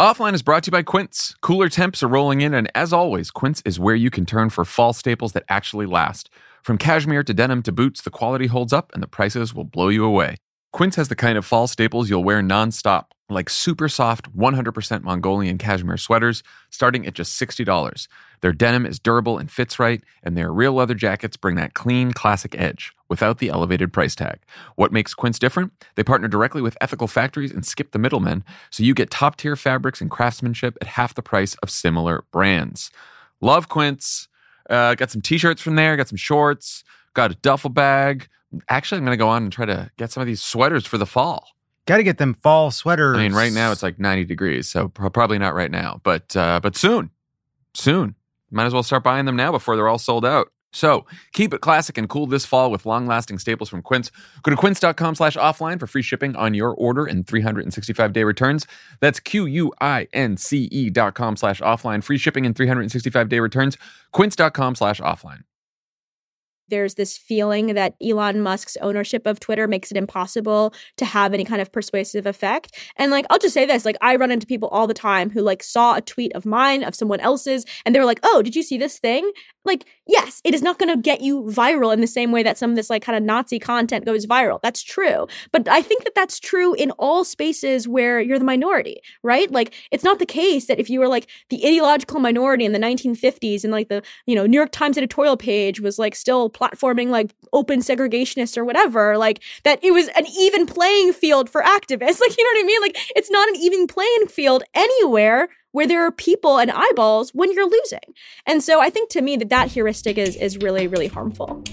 Offline is brought to you by Quince. Cooler temps are rolling in, and as always, Quince is where you can turn for fall staples that actually last. From cashmere to denim to boots, the quality holds up and the prices will blow you away. Quince has the kind of fall staples you'll wear nonstop, like super soft, 100% Mongolian cashmere sweaters, starting at just $60. Their denim is durable and fits right, and their real leather jackets bring that clean, classic edge without the elevated price tag. What makes Quince different? They partner directly with ethical factories and skip the middlemen, so you get top-tier fabrics and craftsmanship at half the price of similar brands. Love Quince. Got some t-shirts from there, got some shorts, got a duffel bag. Actually, I'm going to go on and try to get some of these sweaters for the fall. Got to get them fall sweaters. I mean, right now it's like 90 degrees, so probably not right now, but soon. Might as well start buying them now before they're all sold out. So keep it classic and cool this fall with long-lasting staples from Quince. Go to quince.com/offline for free shipping on your order and 365-day returns. That's QUINCE.com/offline. Free shipping and 365-day returns. Quince.com/offline. There's this feeling that Elon Musk's ownership of Twitter makes it impossible to have any kind of persuasive effect. And like, I'll just say this, like, I run into people all the time who like saw a tweet of mine, of someone else's, and they were like, oh, did you see this thing? Like, yes, it is not going to get you viral in the same way that some of this like kind of Nazi content goes viral. That's true. But I think that that's true in all spaces where you're the minority, right? Like, it's not the case that if you were like the ideological minority in the 1950s and like the, New York Times editorial page was like still platforming like open segregationists or whatever, like that it was an even playing field for activists. Like, you know what I mean? Like, it's not an even playing field anywhere where there are people and eyeballs when you're losing. And so I think to me that heuristic is really, really harmful.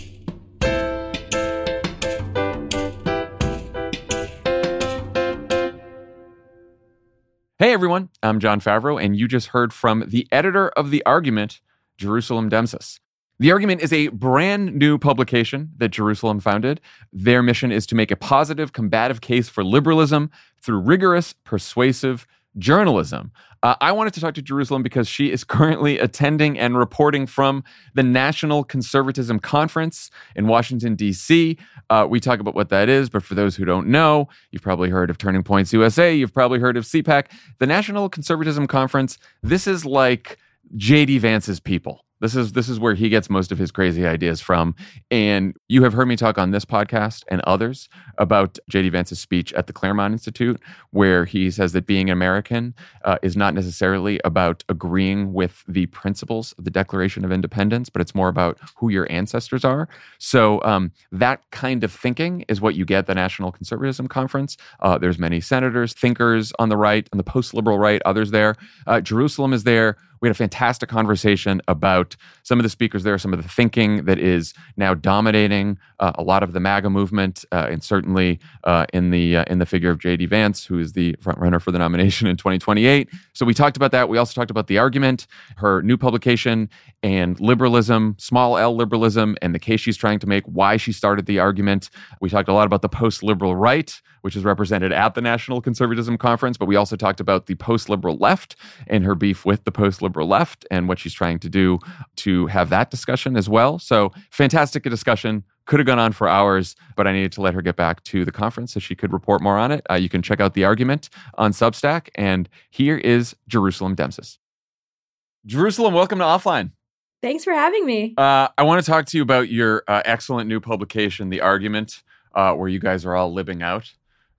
Hey everyone, I'm Jon Favreau, and you just heard from the editor of The Argument, Jerusalem Demsas. The Argument is a brand new publication that Jerusalem founded. Their mission is to make a positive, combative case for liberalism through rigorous, persuasive journalism. I wanted to talk to Jerusalem because she is currently attending and reporting from the National Conservatism Conference in Washington, D.C. We talk about what that is, but for those who don't know, you've probably heard of Turning Points USA, you've probably heard of CPAC. The National Conservatism Conference, this is like J.D. Vance's people. This is where he gets most of his crazy ideas from. And you have heard me talk on this podcast and others about J.D. Vance's speech at the Claremont Institute, where he says that being American is not necessarily about agreeing with the principles of the Declaration of Independence, but it's more about who your ancestors are. So that kind of thinking is what you get at the National Conservatism Conference. There's many senators, thinkers on the right, on the post-liberal right, others there. Jerusalem is there. We had a fantastic conversation about some of the speakers there, some of the thinking that is now dominating a lot of the MAGA movement, and certainly in the figure of J.D. Vance, who is the front runner for the nomination in 2028. So we talked about that. We also talked about The Argument, her new publication, and liberalism, small L liberalism, and the case she's trying to make, why she started The Argument. We talked a lot about the post-liberal right, which is represented at the National Conservatism Conference, but we also talked about the post-liberal left and her beef with the post-liberal left and what she's trying to do to have that discussion as well. So fantastic discussion. Could have gone on for hours, but I needed to let her get back to the conference so she could report more on it. You can check out The Argument on Substack. And here is Jerusalem Demsas. Jerusalem, welcome to Offline. Thanks for having me. I want to talk to you about your excellent new publication, The Argument, where you guys are all living out.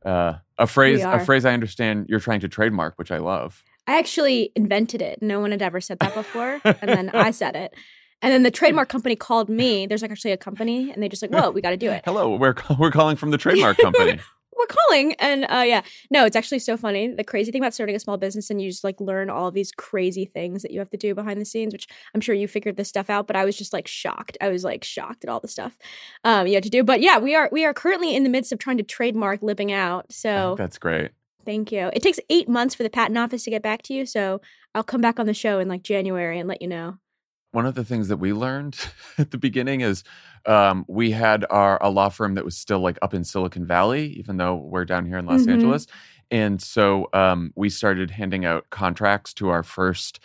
A phrase I understand you're trying to trademark, which I love. I actually invented it. No one had ever said that before. And then I said it. And then the trademark company called me. There's like actually a company, and they just like, whoa, we got to do it. Hello, we're calling from the trademark company. We're calling. And no, it's actually so funny. The crazy thing about starting a small business and you just like learn all of these crazy things that you have to do behind the scenes, which I'm sure you figured this stuff out, but I was just like shocked. I was like shocked at all the stuff you had to do. But yeah, we are currently in the midst of trying to trademark Living Out. So that's great. Thank you. It takes 8 months for the patent office to get back to you. So I'll come back on the show in like January and let you know. One of the things that we learned at the beginning is we had a law firm that was still like up in Silicon Valley, even though we're down here in Los Angeles. And so we started handing out contracts to our first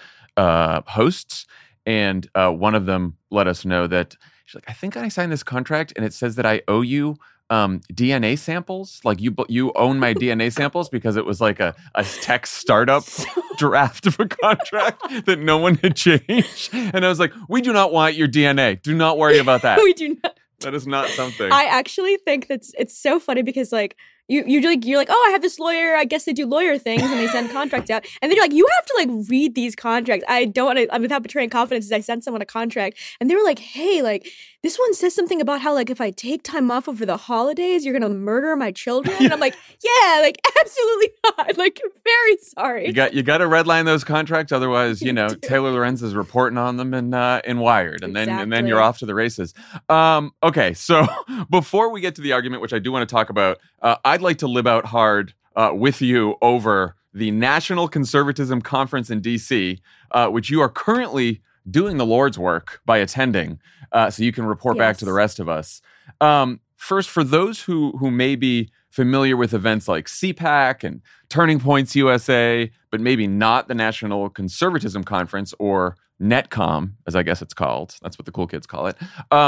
hosts. And one of them let us know that she's like, I think I signed this contract and it says that I owe you DNA samples. Like you own my DNA samples because it was like a tech startup draft of a contract that no one had changed. And I was like, we do not want your DNA. Do not worry about that. We do not. That is not something. I actually think it's so funny because like you're like, oh, I have this lawyer. I guess they do lawyer things and they send contracts out. And then you're like, you have to like read these contracts. I don't want to, I'm without betraying confidence, I sent someone a contract and they were like, hey, like this one says something about how like if I take time off over the holidays, you're going to murder my children. And I'm like, yeah, like absolutely not. Like, very sorry. You got to redline those contracts. Otherwise, Taylor Lorenz is reporting on them in Wired and then you're off to the races. Okay. So before we get to the argument, which I do want to talk about, I'd like to live out hard with you over the National Conservatism Conference in D.C., which you are currently doing the Lord's work by attending, so you can report back to the rest of us. First, for those who may be familiar with events like CPAC and Turning Points USA, but maybe not the National Conservatism Conference or NetCom, as I guess it's called. That's what the cool kids call it.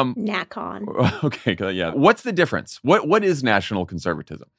NatCon. Okay, yeah. What's the difference? What is national conservatism?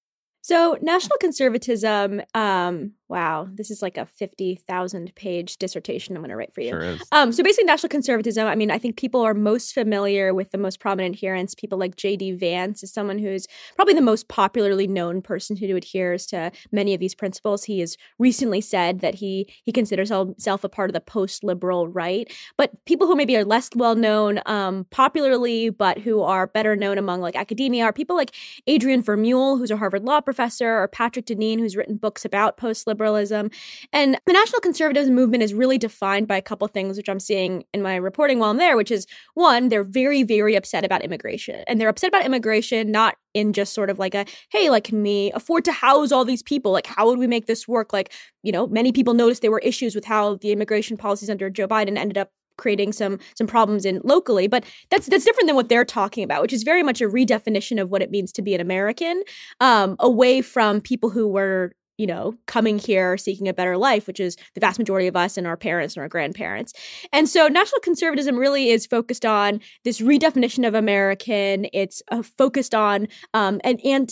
So national conservatism, wow, this is like a 50,000 page dissertation I'm going to write for you. Sure is. So basically national conservatism, I mean, I think people are most familiar with the most prominent adherents. People like J.D. Vance is someone who's probably the most popularly known person who adheres to many of these principles. He has recently said that he considers himself a part of the post-liberal right. But people who maybe are less well known popularly, but who are better known among like academia are people like Adrian Vermeule, who's a Harvard law professor, or Patrick Deneen, who's written books about post-liberalism. And the national conservatism movement is really defined by a couple things, which I'm seeing in my reporting while I'm there, which is, one, they're very, very upset about immigration. And they're upset about immigration not in just sort of like a, hey, like, can we afford to house all these people? Like, how would we make this work? Like, many people noticed there were issues with how the immigration policies under Joe Biden ended up creating some problems in locally, but that's different than what they're talking about, which is very much a redefinition of what it means to be an American, away from people who were coming here seeking a better life, which is the vast majority of us and our parents and our grandparents. And so national conservatism really is focused on this redefinition of American. It's focused on an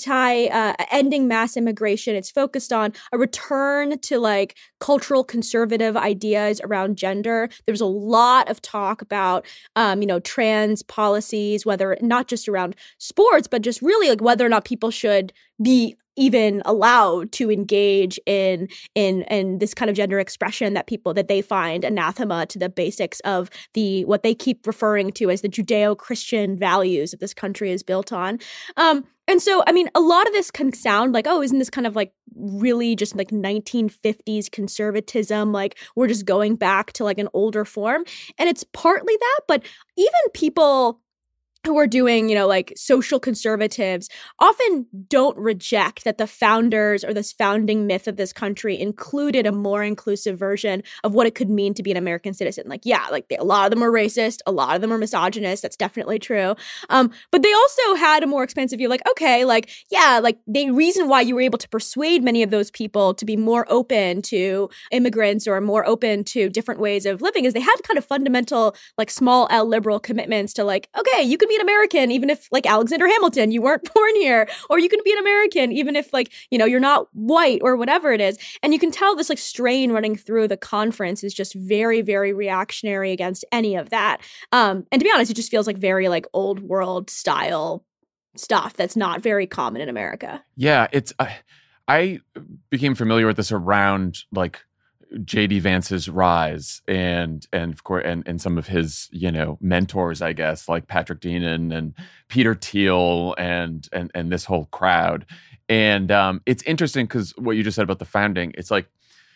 ending mass immigration. It's focused on a return to like cultural conservative ideas around gender. There's a lot of talk about, trans policies, whether not just around sports, but just really like whether or not people should be even allowed to engage in this kind of gender expression that they find anathema to the basics of what they keep referring to as the Judeo-Christian values that this country is built on. And so, I mean, a lot of this can sound like, oh, isn't this kind of like really just like 1950s conservatism? Like we're just going back to like an older form. And it's partly that, but even people who are doing, like social conservatives often don't reject that the founders or this founding myth of this country included a more inclusive version of what it could mean to be an American citizen. Like, yeah, like a lot of them are racist. A lot of them are misogynist. That's definitely true. But they also had a more expansive view, like, okay, like, yeah, like the reason why you were able to persuade many of those people to be more open to immigrants or more open to different ways of living is they had kind of fundamental, like small L liberal commitments to like, okay, you can be an American even if like Alexander Hamilton, you weren't born here, or you can be an American even if like, you're not white or whatever it is. And you can tell this like strain running through the conference is just very, very reactionary against any of that. And to be honest, it just feels like very like old world style stuff that's not very common in America. Yeah, it's I became familiar with this around like J.D. Vance's rise and of course and some of his mentors, I guess, like Patrick Deneen and Peter Thiel and this whole crowd. And it's interesting because what you just said about the founding, it's like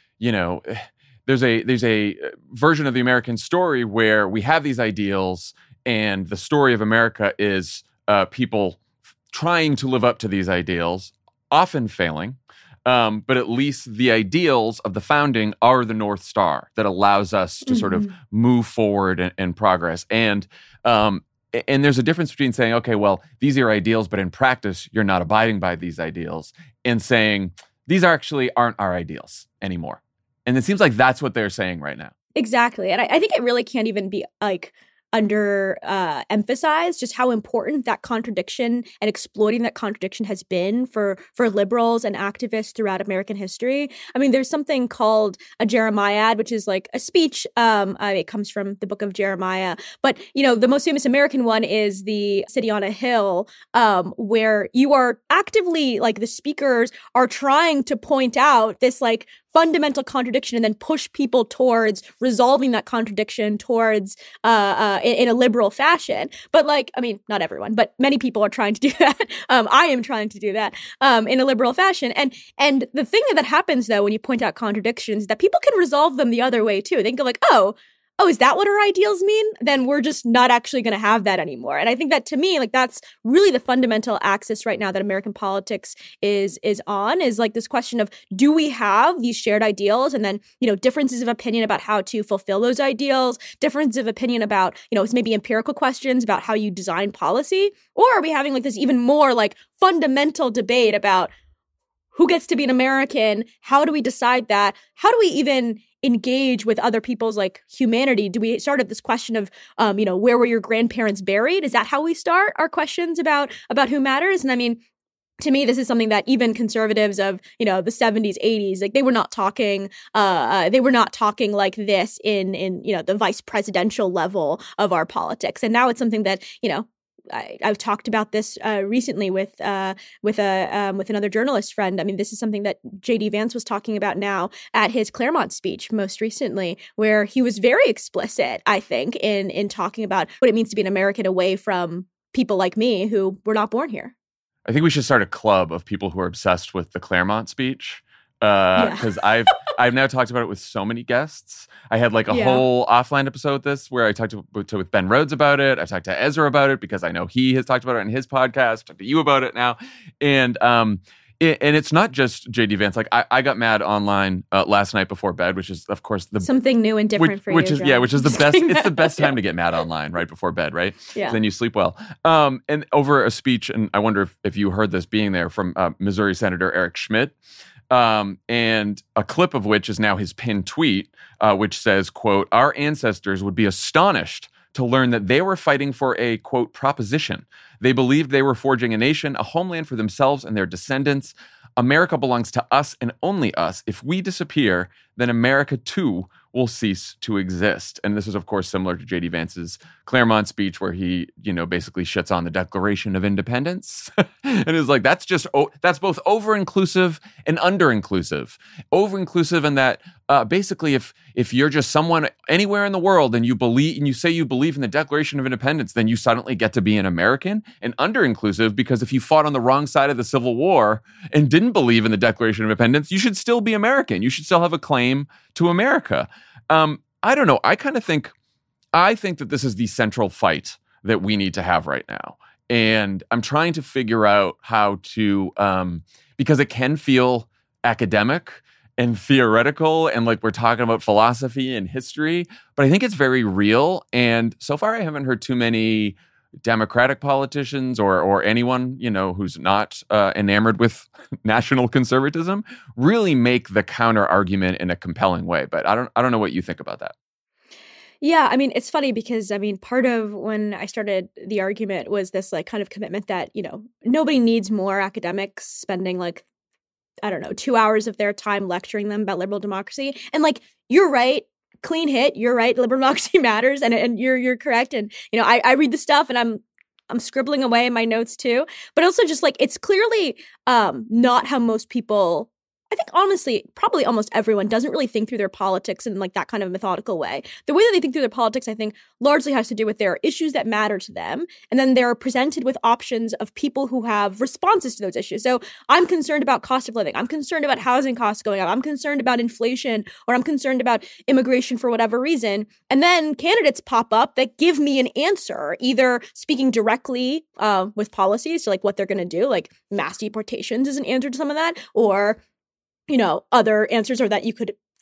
there's a version of the American story where we have these ideals and the story of America is people trying to live up to these ideals, often failing. But at least the ideals of the founding are the North Star that allows us to sort of move forward and progress. And there's a difference between saying, okay, well, these are your ideals, but in practice, you're not abiding by these ideals, and saying, these actually aren't our ideals anymore. And it seems like that's what they're saying right now. Exactly. And I think it really can't even be like emphasized just how important that contradiction and exploiting that contradiction has been for liberals and activists throughout American history. I mean, there's something called a Jeremiad, which is like a speech. It comes from the book of Jeremiah. But, the most famous American one is the City on a Hill, where you are actively, like, the speakers are trying to point out this, like, fundamental contradiction and then push people towards resolving that contradiction towards in a liberal fashion. But, like, I mean, not everyone, but many people are trying to do that. I am trying to do that in a liberal fashion. And the thing that happens, though, when you point out contradictions, is that people can resolve them the other way, too. They can go like, oh, is that what our ideals mean? Then we're just not actually going to have that anymore. And I think that, to me, like, that's really the fundamental axis right now that American politics is on, is like this question of, do we have these shared ideals, and then, differences of opinion about how to fulfill those ideals, differences of opinion about, maybe empirical questions about how you design policy, or are we having like this even more like fundamental debate about who gets to be an American? How do we decide that? How do we even engage with other people's like humanity? Do we start at this question of, where were your grandparents buried? Is that how we start our questions about who matters? And I mean, to me, this is something that even conservatives of, the 70s, 80s, like, they were not talking like this in the vice presidential level of our politics. And now it's something that, I've talked about this recently with another journalist friend. I mean, this is something that J.D. Vance was talking about now at his Claremont speech most recently, where he was very explicit, I think, in talking about what it means to be an American away from people like me who were not born here. I think we should start a club of people who are obsessed with the Claremont speech. Because I've now talked about it with so many guests. I had like a whole offline episode with this where I talked with Ben Rhodes about it. I've talked to Ezra about it because I know he has talked about it in his podcast. I've talked to you about it now. And it's not just J.D. Vance. Like, I got mad online last night before bed, which is, of course, something new and different for you. Which is the best. It's the best time to get mad online, right before bed, right? Yeah. So then you sleep well. And over a speech, and I wonder if you heard this being there, from Missouri Senator Eric Schmidt. And a clip of which is now his pinned tweet, which says, quote, "Our ancestors would be astonished to learn that they were fighting for a, quote, proposition. They believed they were forging a nation, a homeland for themselves and their descendants. America belongs to us and only us. If we disappear, then America, too, will cease to exist." And this is, of course, similar to J.D. Vance's Claremont speech, where he, basically shits on the Declaration of Independence and is like, that's both over-inclusive and under-inclusive. Over-inclusive in that basically if you're just someone anywhere in the world and you say you believe in the Declaration of Independence, then you suddenly get to be an American. And under-inclusive because if you fought on the wrong side of the Civil War and didn't believe in the Declaration of Independence, you should still be American. You should still have a claim to America. I don't know. I think that this is the central fight that we need to have right now. And I'm trying to figure out how to, because it can feel academic and theoretical and like we're talking about philosophy and history, but I think it's very real. And so far, I haven't heard too many Democratic politicians or anyone, who's not enamored with national conservatism really make the counter argument in a compelling way. But I don't know what you think about that. Yeah, I mean, it's funny because, part of when I started the argument was this like kind of commitment that, nobody needs more academics spending 2 hours of their time lecturing them about liberal democracy. And like, you're right. Clean hit. You're right. Liberal democracy matters, and you're correct. And I read the stuff, and I'm scribbling away in my notes too. But also, just like, it's clearly not how most people. I think honestly, probably almost everyone doesn't really think through their politics in like that kind of methodical way. The way that they think through their politics, I think, largely has to do with their issues that matter to them. And then they're presented with options of people who have responses to those issues. So I'm concerned about cost of living. I'm concerned about housing costs going up. I'm concerned about inflation, or I'm concerned about immigration for whatever reason. And then candidates pop up that give me an answer, either speaking directly with policies, so like what they're going to do, like mass deportations is an answer to some of that, or other answers, or that you could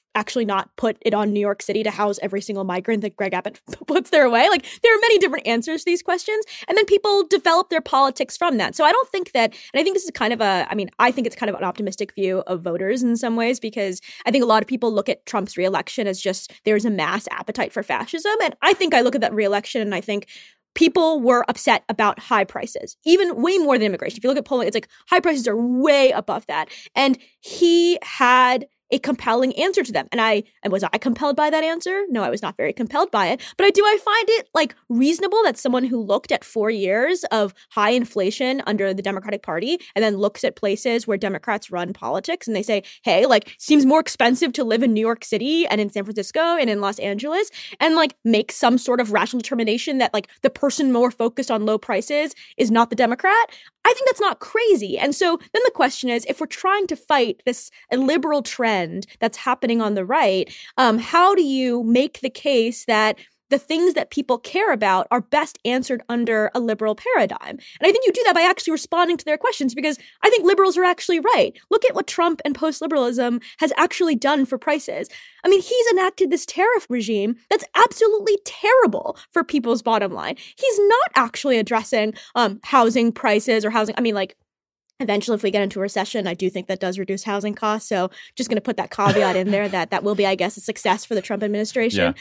actually not put it on New York City to house every single migrant that Greg Abbott puts their way? Like, there are many different answers to these questions. And then people develop their politics from that. So I don't think that, and I think this is kind of I think it's kind of an optimistic view of voters in some ways, because I think a lot of people look at Trump's reelection as just there's a mass appetite for fascism. And I think I look at that reelection and I think people were upset about high prices, even way more than immigration. If you look at polling, it's like high prices are way above that. And he had a compelling answer to them. And was I compelled by that answer? No, I was not very compelled by it. But I find it like reasonable that someone who looked at 4 years of high inflation under the Democratic Party and then looks at places where Democrats run politics and they say, hey, like, seems more expensive to live in New York City and in San Francisco and in Los Angeles, and like make some sort of rational determination that like the person more focused on low prices is not the Democrat. I think that's not crazy. And so then the question is, if we're trying to fight this liberal trend that's happening on the right, how do you make the case that the things that people care about are best answered under a liberal paradigm? And I think you do that by actually responding to their questions, because I think liberals are actually right. Look at what Trump and post-liberalism has actually done for prices. I mean, he's enacted this tariff regime that's absolutely terrible for people's bottom line. He's not actually addressing housing prices or housing. I mean, like, eventually, if we get into a recession, I do think that does reduce housing costs. So just going to put that caveat in there that will be, I guess, a success for the Trump administration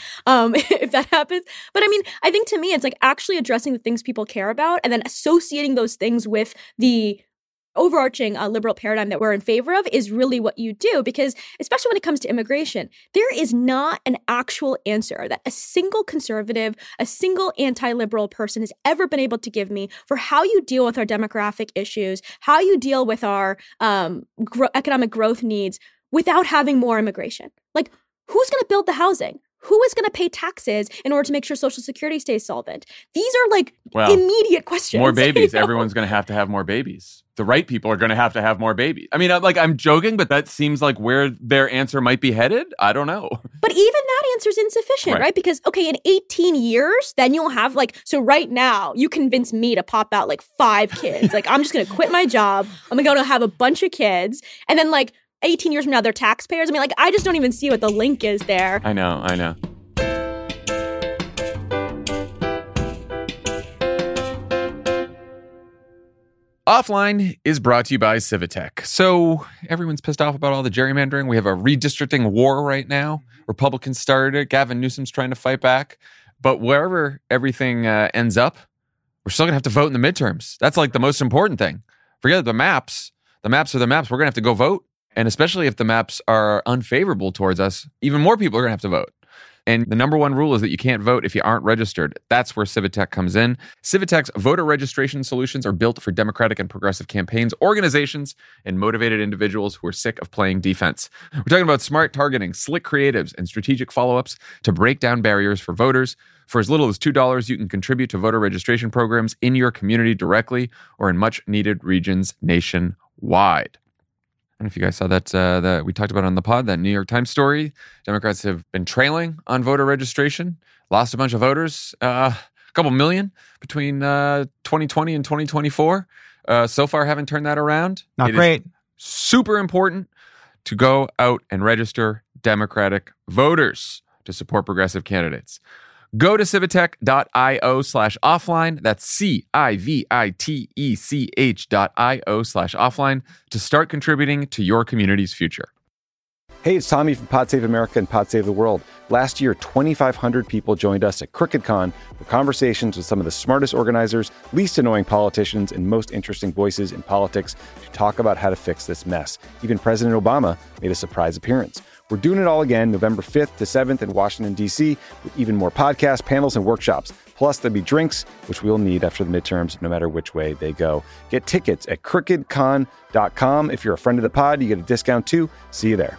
if that happens. But I mean, I think to me, it's like actually addressing the things people care about and then associating those things with the overarching liberal paradigm that we're in favor of is really what you do, because especially when it comes to immigration, there is not an actual answer that a single conservative, a single anti-liberal person has ever been able to give me for how you deal with our demographic issues, how you deal with our economic growth needs without having more immigration. Like, who's going to build the housing? Who is going to pay taxes in order to make sure Social Security stays solvent? These are like immediate questions. More babies. Everyone's going to have more babies. The right people are going to have more babies. I mean, I'm joking, but that seems like where their answer might be headed. I don't know. But even that answer is insufficient, right? Because, okay, in 18 years, then you'll have so right now, you convince me to pop out 5 kids. I'm just going to quit my job. I'm going to have a bunch of kids. And then 18 years from now, they're taxpayers. I mean, I just don't even see what the link is there. I know. Offline is brought to you by Civitek. So everyone's pissed off about all the gerrymandering. We have a redistricting war right now. Republicans started it. Gavin Newsom's trying to fight back. But wherever everything ends up, we're still going to have to vote in the midterms. That's the most important thing. Forget the maps. The maps are the maps. We're going to have to go vote. And especially if the maps are unfavorable towards us, even more people are going to have to vote. And the number one rule is that you can't vote if you aren't registered. That's where Civitek comes in. Civitek's voter registration solutions are built for Democratic and progressive campaigns, organizations, and motivated individuals who are sick of playing defense. We're talking about smart targeting, slick creatives, and strategic follow-ups to break down barriers for voters. For as little as $2, you can contribute to voter registration programs in your community directly or in much-needed regions nationwide. I don't know if you guys saw that we talked about on the pod, that New York Times story. Democrats have been trailing on voter registration, lost a bunch of voters, a couple million between 2020 and 2024. So far, haven't turned that around. Not great. Super important to go out and register Democratic voters to support progressive candidates. Go to civitek.io/offline. That's CIVITECH.io/offline to start contributing to your community's future. Hey, it's Tommy from Pod Save America and Pod Save the World. Last year, 2,500 people joined us at CrookedCon for conversations with some of the smartest organizers, least annoying politicians, and most interesting voices in politics to talk about how to fix this mess. Even President Obama made a surprise appearance. We're doing it all again, November 5th to 7th in Washington, D.C., with even more podcasts, panels, and workshops. Plus, there'll be drinks, which we'll need after the midterms, no matter which way they go. Get tickets at crookedcon.com. If you're a friend of the pod, you get a discount too. See you there.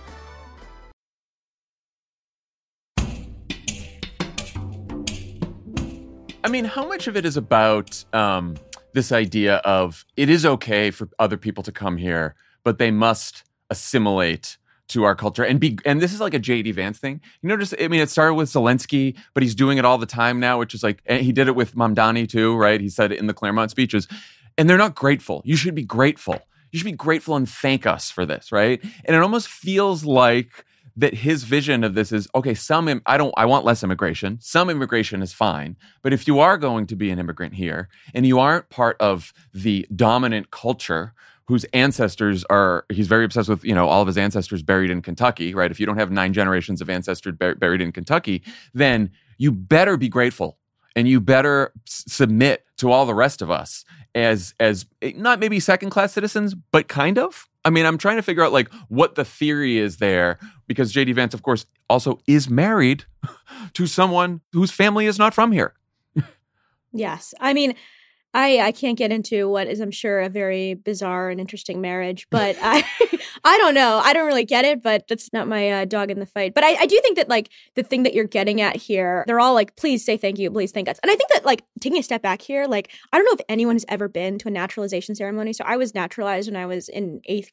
I mean, how much of it is about this idea of it is okay for other people to come here, but they must assimilate to our culture and this is like a J.D. Vance thing. You notice, I mean, it started with Zelensky, but he's doing it all the time now, which is and he did it with Mamdani too, right? He said it in the Claremont speeches, and they're not grateful. You should be grateful. You should be grateful and thank us for this, right? And it almost feels like that his vision of this is, okay, I want less immigration. Some immigration is fine. But if you are going to be an immigrant here and you aren't part of the dominant culture whose ancestors he's very obsessed with, all of his ancestors buried in Kentucky, right? If you don't have 9 generations of ancestors buried in Kentucky, then you better be grateful and you better submit to all the rest of us as not maybe second-class citizens, but kind of. I mean, I'm trying to figure out like what the theory is there, because J.D. Vance, of course, also is married to someone whose family is not from here. Yes. I mean, I can't get into what is, I'm sure, a very bizarre and interesting marriage, but I don't know. I don't really get it, but that's not my dog in the fight. But I do think that like the thing that you're getting at here, they're all like, please say thank you, please thank us. And I think that like taking a step back here, like I don't know if anyone has ever been to a naturalization ceremony. So I was naturalized when I was in 9th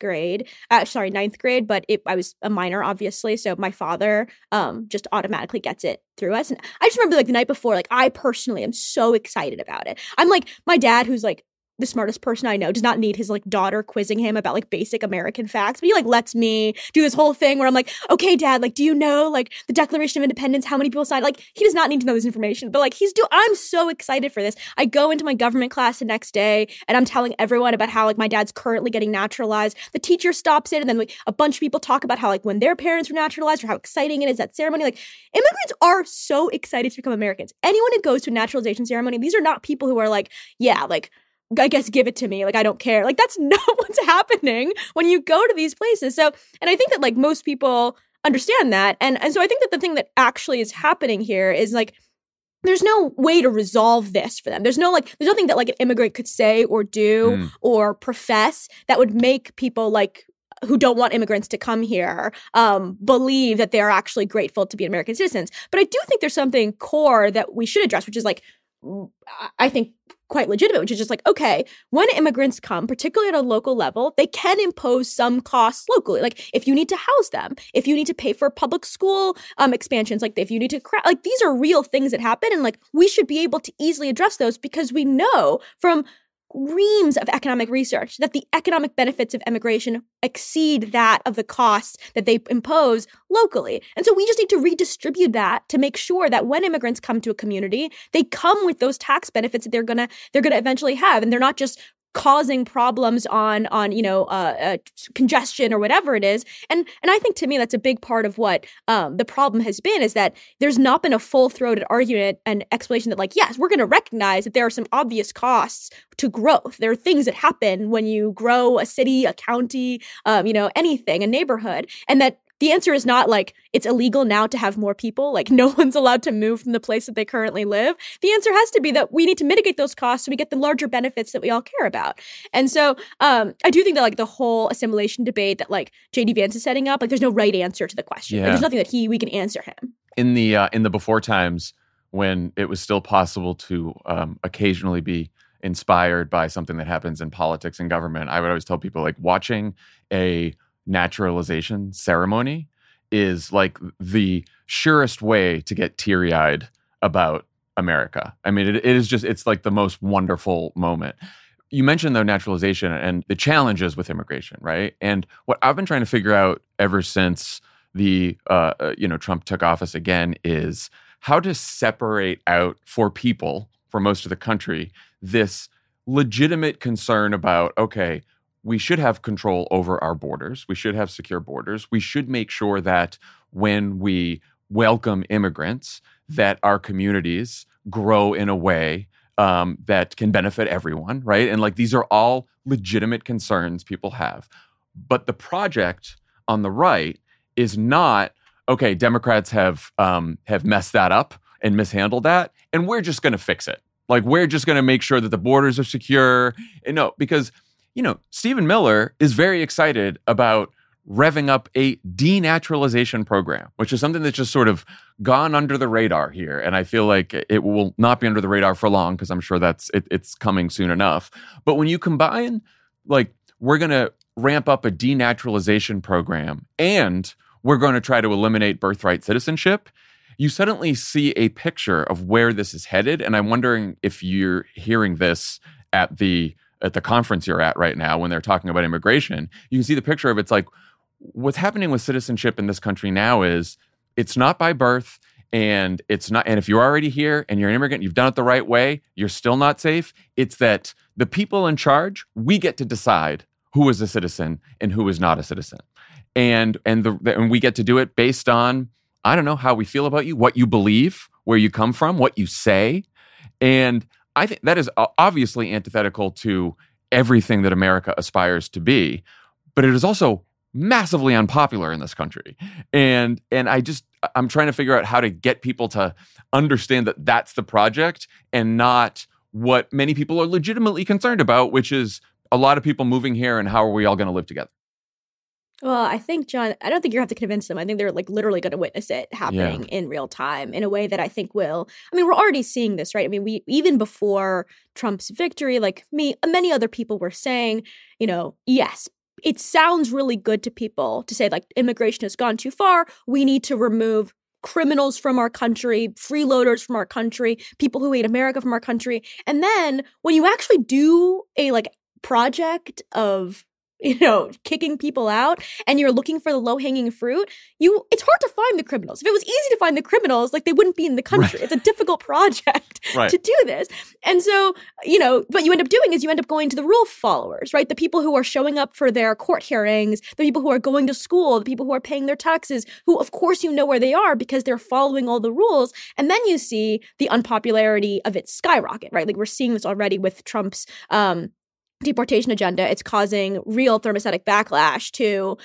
grade, but I was a minor, obviously. So my father just automatically gets it through us. And I just remember like the night before, like I personally am so excited about it. I'm like, my dad, who's like the smartest person I know, does not need his like daughter quizzing him about like basic American facts, but he like lets me do this whole thing where I'm like, okay, Dad, like, do you know like the Declaration of Independence, how many people signed? Like, he does not need to know this information, but like I'm so excited for this. I go into my government class the next day and I'm telling everyone about how like my dad's currently getting naturalized. The teacher stops it and then like a bunch of people talk about how like when their parents were naturalized or how exciting it is, that ceremony. Like, immigrants are so excited to become Americans. Anyone who goes to a naturalization ceremony, these are not people who are like, yeah, like, I guess give it to me. Like, I don't care. Like, that's not what's happening when you go to these places. So, and I think that like most people understand that. And so I think that the thing that actually is happening here is like, there's no way to resolve this for them. There's nothing that like an immigrant could say or do or profess that would make people like who don't want immigrants to come here believe that they're actually grateful to be American citizens. But I do think there's something core that we should address, which is like, I think quite legitimate, which is just like, okay, when immigrants come, particularly at a local level, they can impose some costs locally. Like if you need to house them, if you need to pay for public school expansions, like if you need to, like these are real things that happen. And like we should be able to easily address those because we know from reams of economic research that the economic benefits of immigration exceed that of the costs that they impose locally. And so we just need to redistribute that to make sure that when immigrants come to a community, they come with those tax benefits that they're gonna eventually have, and they're not just causing problems on congestion or whatever it is. And I think to me that's a big part of what the problem has been, is that there's not been a full-throated argument and explanation that like, yes, we're going to recognize that there are some obvious costs to growth. There are things that happen when you grow a city, a county, anything, a neighborhood, and that the answer is not like it's illegal now to have more people, like no one's allowed to move from the place that they currently live. The answer has to be that we need to mitigate those costs so we get the larger benefits that we all care about. And so I do think that like the whole assimilation debate that like J.D. Vance is setting up, like there's no right answer to the question. Yeah. Like, there's nothing that we can answer him. In the before times when it was still possible to occasionally be inspired by something that happens in politics and government, I would always tell people like watching a naturalization ceremony is like the surest way to get teary-eyed about America. I mean, it is just, it's like the most wonderful moment. You mentioned though naturalization and the challenges with immigration, right? And what I've been trying to figure out ever since the Trump took office again is how to separate out for people, for most of the country, this legitimate concern about, okay, we should have control over our borders. We should have secure borders. We should make sure that when we welcome immigrants, that our communities grow in a way that can benefit everyone, right? And like these are all legitimate concerns people have. But the project on the right is not, okay, Democrats have messed that up and mishandled that, and we're just going to fix it. Like we're just going to make sure that the borders are secure. And no, because Stephen Miller is very excited about revving up a denaturalization program, which is something that's just sort of gone under the radar here. And I feel like it will not be under the radar for long because I'm sure it's coming soon enough. But when you combine, like, we're going to ramp up a denaturalization program and we're going to try to eliminate birthright citizenship, you suddenly see a picture of where this is headed. And I'm wondering if you're hearing this at the conference you're at right now when they're talking about immigration. You can see the picture of it's like, what's happening with citizenship in this country now is it's not by birth, and it's not. And if you're already here and you're an immigrant, you've done it the right way, you're still not safe. It's that the people in charge, we get to decide who is a citizen and who is not a citizen, and we get to do it based on, I don't know, how we feel about you, what you believe, where you come from, what you say, and I think that is obviously antithetical to everything that America aspires to be, but it is also massively unpopular in this country. And I'm trying to figure out how to get people to understand that that's the project and not what many people are legitimately concerned about, which is a lot of people moving here and how are we all going to live together. Well, I think, John, I don't think you have to convince them. I think they're like literally going to witness it happening in real time in a way that I think will, I mean, we're already seeing this, right? I mean, we, even before Trump's victory, like many other people were saying, yes, it sounds really good to people to say like immigration has gone too far. We need to remove criminals from our country, freeloaders from our country, people who hate America from our country. And then when you actually do a like project of kicking people out and you're looking for the low-hanging fruit, it's hard to find the criminals. If it was easy to find the criminals, like they wouldn't be in the country. Right. It's a difficult project to do this. And so, what you end up doing is you end up going to the rule followers, right? The people who are showing up for their court hearings, the people who are going to school, the people who are paying their taxes, who of course you know where they are because they're following all the rules. And then you see the unpopularity of it skyrocket, right? Like we're seeing this already with Trump's deportation agenda. It's causing real thermostatic backlash to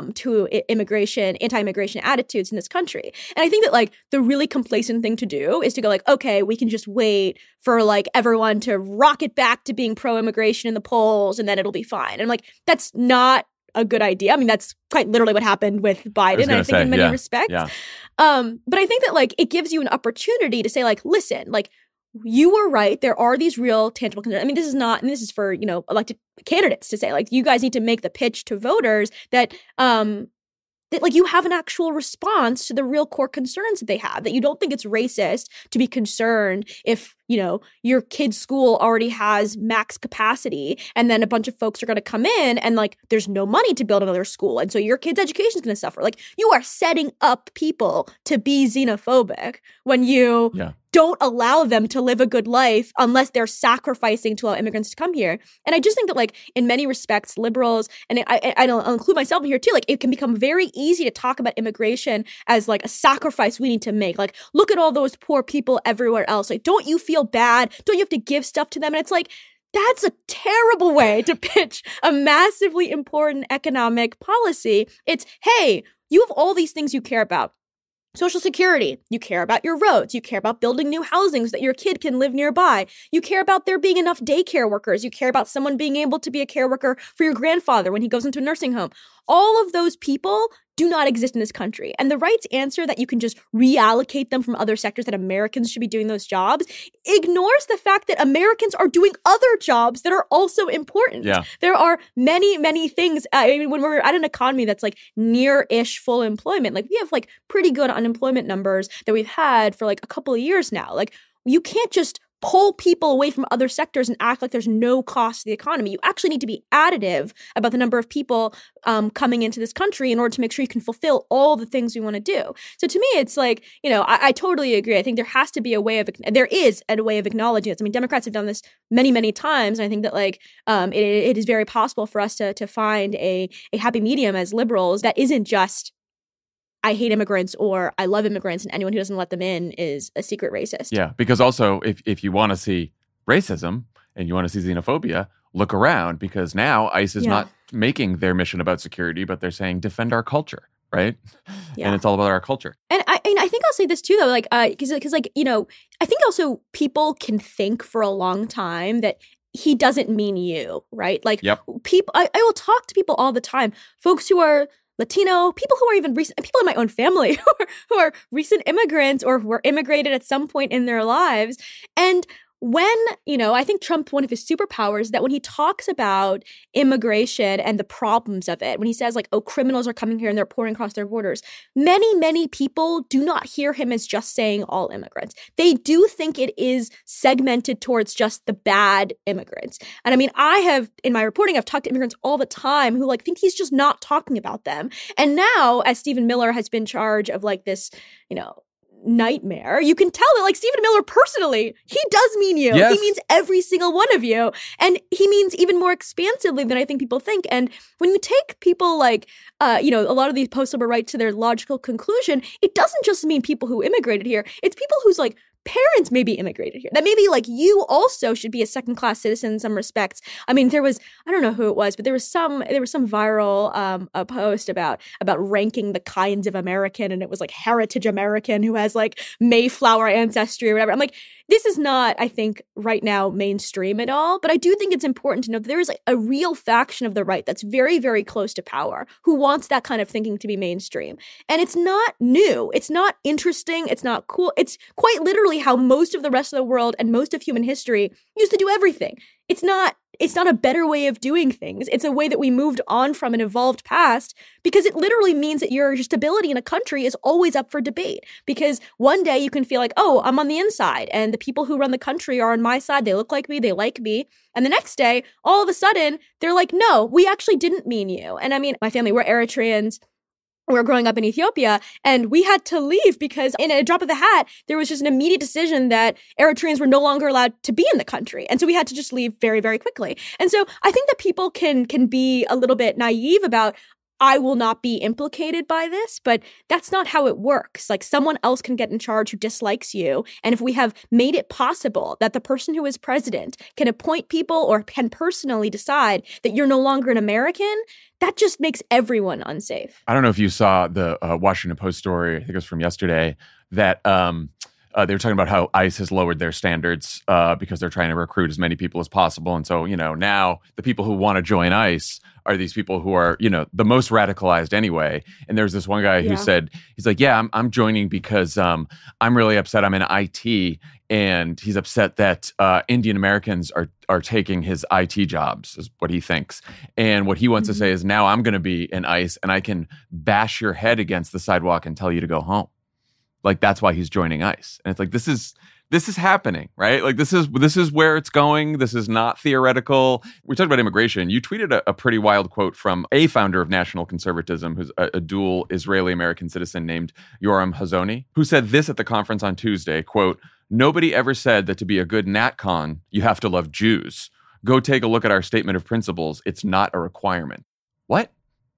anti-immigration attitudes in this country. And I think that like the really complacent thing to do is to go like, okay, we can just wait for like everyone to rocket back to being pro-immigration in the polls and then it'll be fine. And I'm like, that's not a good idea. I mean, that's quite literally what happened with Biden, I think, in many respects. Yeah. But I think that like it gives you an opportunity to say like, listen, like, you were right. There are these real tangible concerns. I mean, this is for, elected candidates to say, like, you guys need to make the pitch to voters that like you have an actual response to the real core concerns that they have, that you don't think it's racist to be concerned if, your kid's school already has max capacity and then a bunch of folks are going to come in and like there's no money to build another school. And so your kid's education is going to suffer. Like you are setting up people to be xenophobic when you don't allow them to live a good life unless they're sacrificing to allow immigrants to come here. And I just think that like in many respects, liberals, and I'll include myself in here too, like it can become very easy to talk about immigration as like a sacrifice we need to make. Like, look at all those poor people everywhere else. Like, don't you feel bad? Don't you have to give stuff to them? And it's like, that's a terrible way to pitch a massively important economic policy. It's, hey, you have all these things you care about. Social security, you care about your roads, you care about building new housing so that your kid can live nearby. You care about there being enough daycare workers. You care about someone being able to be a care worker for your grandfather when he goes into a nursing home. All of those people do not exist in this country. And the right's answer that you can just reallocate them from other sectors, that Americans should be doing those jobs, ignores the fact that Americans are doing other jobs that are also important. Yeah. There are many, many things. I mean, when we're at an economy that's like near-ish full employment, like we have like pretty good unemployment numbers that we've had for like a couple of years now. Like you can't just pull people away from other sectors and act like there's no cost to the economy. You actually need to be additive about the number of people coming into this country in order to make sure you can fulfill all the things we want to do. So to me, it's like, I totally agree. I think there has to be there is a way of acknowledging this. I mean, Democrats have done this many, many times. And I think that like it is very possible for us to find a happy medium as liberals that isn't just I hate immigrants or I love immigrants and anyone who doesn't let them in is a secret racist. Yeah, because also if you want to see racism and you want to see xenophobia, look around because now ICE is not making their mission about security, but they're saying defend our culture, right? Yeah. And it's all about our culture. And I think I'll say this too, though, like because like, I think also people can think for a long time that he doesn't mean you, right? Like people, I will talk to people all the time, folks who are Latino, people who are even recent, people in my own family who are recent immigrants or who were immigrated at some point in their lives. And when, I think Trump, one of his superpowers is that when he talks about immigration and the problems of it, when he says like, oh, criminals are coming here and they're pouring across their borders, many, many people do not hear him as just saying all immigrants. They do think it is segmented towards just the bad immigrants. And I mean, in my reporting, I've talked to immigrants all the time who like think he's just not talking about them. And now, as Stephen Miller has been in charge of like this, nightmare, you can tell that like Stephen Miller personally, he does mean you. Yes. He means every single one of you. And he means even more expansively than I think people think. And when you take people like, a lot of these posts will right to their logical conclusion, it doesn't just mean people who immigrated here. It's people whose like parents maybe immigrated here. That maybe like you also should be a second-class citizen in some respects. I mean, I don't know who it was, but there was some viral a post about ranking the kinds of American, and it was like heritage American who has like Mayflower ancestry or whatever. I'm like, this is not, I think, right now mainstream at all. But I do think it's important to know that there is like a real faction of the right that's very, very close to power who wants that kind of thinking to be mainstream. And it's not new. It's not interesting. It's not cool. It's quite literally how most of the rest of the world and most of human history used to do everything. It's not a better way of doing things. It's a way that we moved on from an evolved past because it literally means that your stability in a country is always up for debate. Because one day you can feel like, oh, I'm on the inside and the people who run the country are on my side. They look like me. They like me. And the next day, all of a sudden, they're like, no, we actually didn't mean you. And I mean, my family, we're Eritreans. We're growing up in Ethiopia, and we had to leave because in a drop of the hat, there was just an immediate decision that Eritreans were no longer allowed to be in the country. And so we had to just leave very, very quickly. And so I think that people can be a little bit naive about, I will not be implicated by this, but that's not how it works. Like someone else can get in charge who dislikes you. And if we have made it possible that the person who is president can appoint people or can personally decide that you're no longer an American, that just makes everyone unsafe. I don't know if you saw the Washington Post story, I think it was from yesterday, that they were talking about how ICE has lowered their standards because they're trying to recruit as many people as possible. And so, now the people who want to join ICE are these people who are, the most radicalized anyway. And there's this one guy who said, he's like, yeah, I'm joining because I'm really upset. I'm in IT. And he's upset that Indian Americans are taking his IT jobs, is what he thinks. And what he wants to say is, now I'm going to be in ICE and I can bash your head against the sidewalk and tell you to go home. Like, that's why he's joining ICE. And it's like, this is happening, right? Like, this is where it's going. This is not theoretical. We talked about immigration. You tweeted a pretty wild quote from a founder of National Conservatism, who's a dual Israeli-American citizen named Yoram Hazony, who said this at the conference on Tuesday, quote, "Nobody ever said that to be a good NatCon, you have to love Jews. Go take a look at our statement of principles. It's not a requirement." What?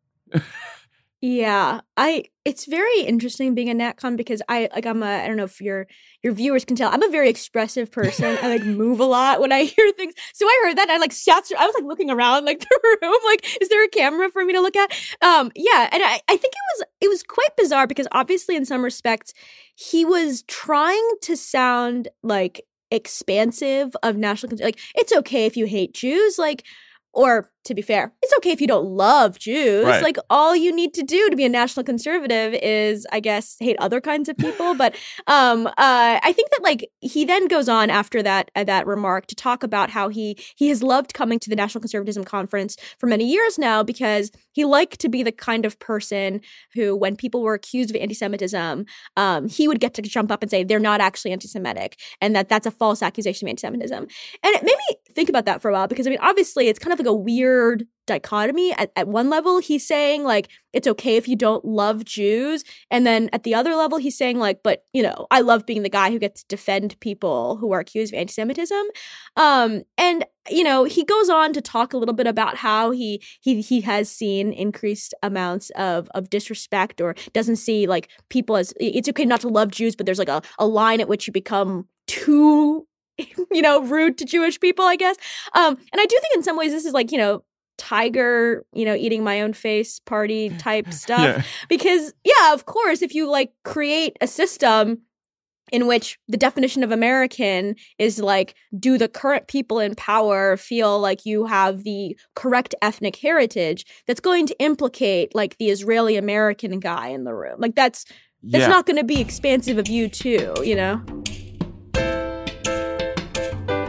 Yeah, it's very interesting being a NatCon because I don't know if your viewers can tell, I'm a very expressive person. I like move a lot when I hear things. So I heard that and I like I was like looking around like the room, like, is there a camera for me to look at? Yeah. And I think it was quite bizarre because obviously in some respects, he was trying to sound like expansive of national, like, it's okay if you hate Jews, like, or to be fair, it's okay if you don't love Jews. Right. Like, all you need to do to be a national conservative is, I guess, hate other kinds of people. But I think that, like, he then goes on after that remark to talk about how he has loved coming to the National Conservatism Conference for many years now because he liked to be the kind of person who, when people were accused of anti-Semitism, he would get to jump up and say, they're not actually anti-Semitic, and that's a false accusation of anti-Semitism. And it made me think about that for a while because, I mean, obviously, it's kind of like a weird dichotomy. At one level, he's saying, like, it's okay if you don't love Jews. And then at the other level, he's saying, like, but, I love being the guy who gets to defend people who are accused of anti-Semitism. And, he goes on to talk a little bit about how he has seen increased amounts of disrespect, or doesn't see, like, people as, it's okay not to love Jews, but there's like a line at which you become too rude to Jewish people, I guess. And I do think in some ways this is like, tiger, eating my own face party type stuff. Yeah. Because, yeah, of course, if you like create a system in which the definition of American is like, do the current people in power feel like you have the correct ethnic heritage, that's going to implicate like the Israeli American guy in the room. Like that's not going to be expansive of you too,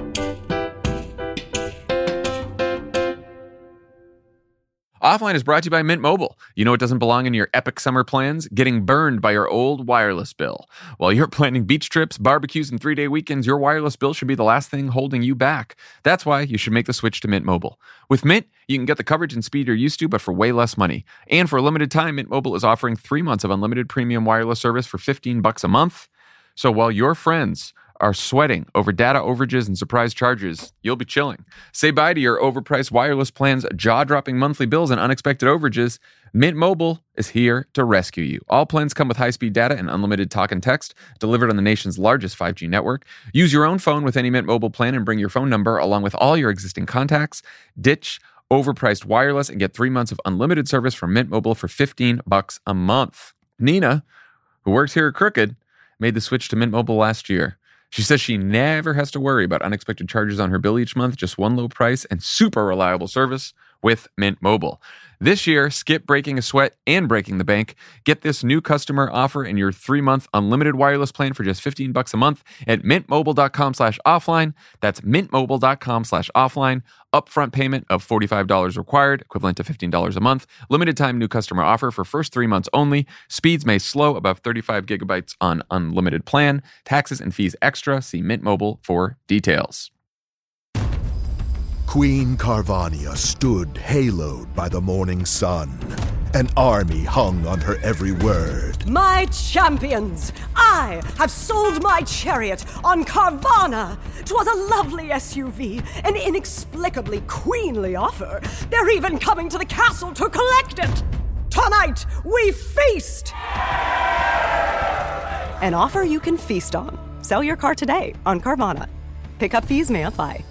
Offline is brought to you by Mint Mobile. You know it doesn't belong in your epic summer plans? Getting burned by your old wireless bill. While you're planning beach trips, barbecues, and 3-day weekends, your wireless bill should be the last thing holding you back. That's why you should make the switch to Mint Mobile. With Mint, you can get the coverage and speed you're used to, but for way less money. And for a limited time, Mint Mobile is offering 3 months of unlimited premium wireless service for $15 a month. So while your friends are sweating over data overages and surprise charges, you'll be chilling. Say bye to your overpriced wireless plans, jaw-dropping monthly bills, and unexpected overages. Mint Mobile is here to rescue you. All plans come with high-speed data and unlimited talk and text delivered on the nation's largest 5G network. Use your own phone with any Mint Mobile plan and bring your phone number along with all your existing contacts. Ditch overpriced wireless and get 3 months of unlimited service from Mint Mobile for $15 a month. Nina, who works here at Crooked, made the switch to Mint Mobile last year. She says she never has to worry about unexpected charges on her bill each month, just one low price and super reliable service with Mint Mobile. This year, skip breaking a sweat and breaking the bank. Get this new customer offer in your 3-month unlimited wireless plan for just $15 a month at mintmobile.com/offline. That's mintmobile.com/offline. Upfront payment of $45 required, equivalent to $15 a month. Limited time new customer offer for first 3 months only. Speeds may slow above 35 gigabytes on unlimited plan. Taxes and fees extra. See Mint Mobile for details. Queen Carvania stood haloed by the morning sun. An army hung on her every word. My champions, I have sold my chariot on Carvana. 'Twas a lovely SUV, an inexplicably queenly offer. They're even coming to the castle to collect it. Tonight, we feast! An offer you can feast on. Sell your car today on Carvana. Pickup fees may apply.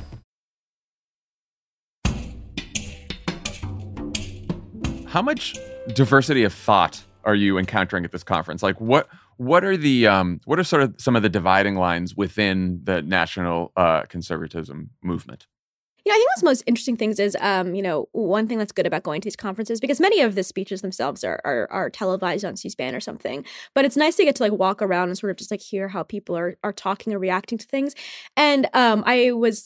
How much diversity of thought are you encountering at this conference? Like, what are sort of some of the dividing lines within the national conservatism movement? I think what's most interesting things is, one thing that's good about going to these conferences, because many of the speeches themselves are televised on C-SPAN or something, but it's nice to get to like walk around and sort of just like hear how people are talking or reacting to things. And I was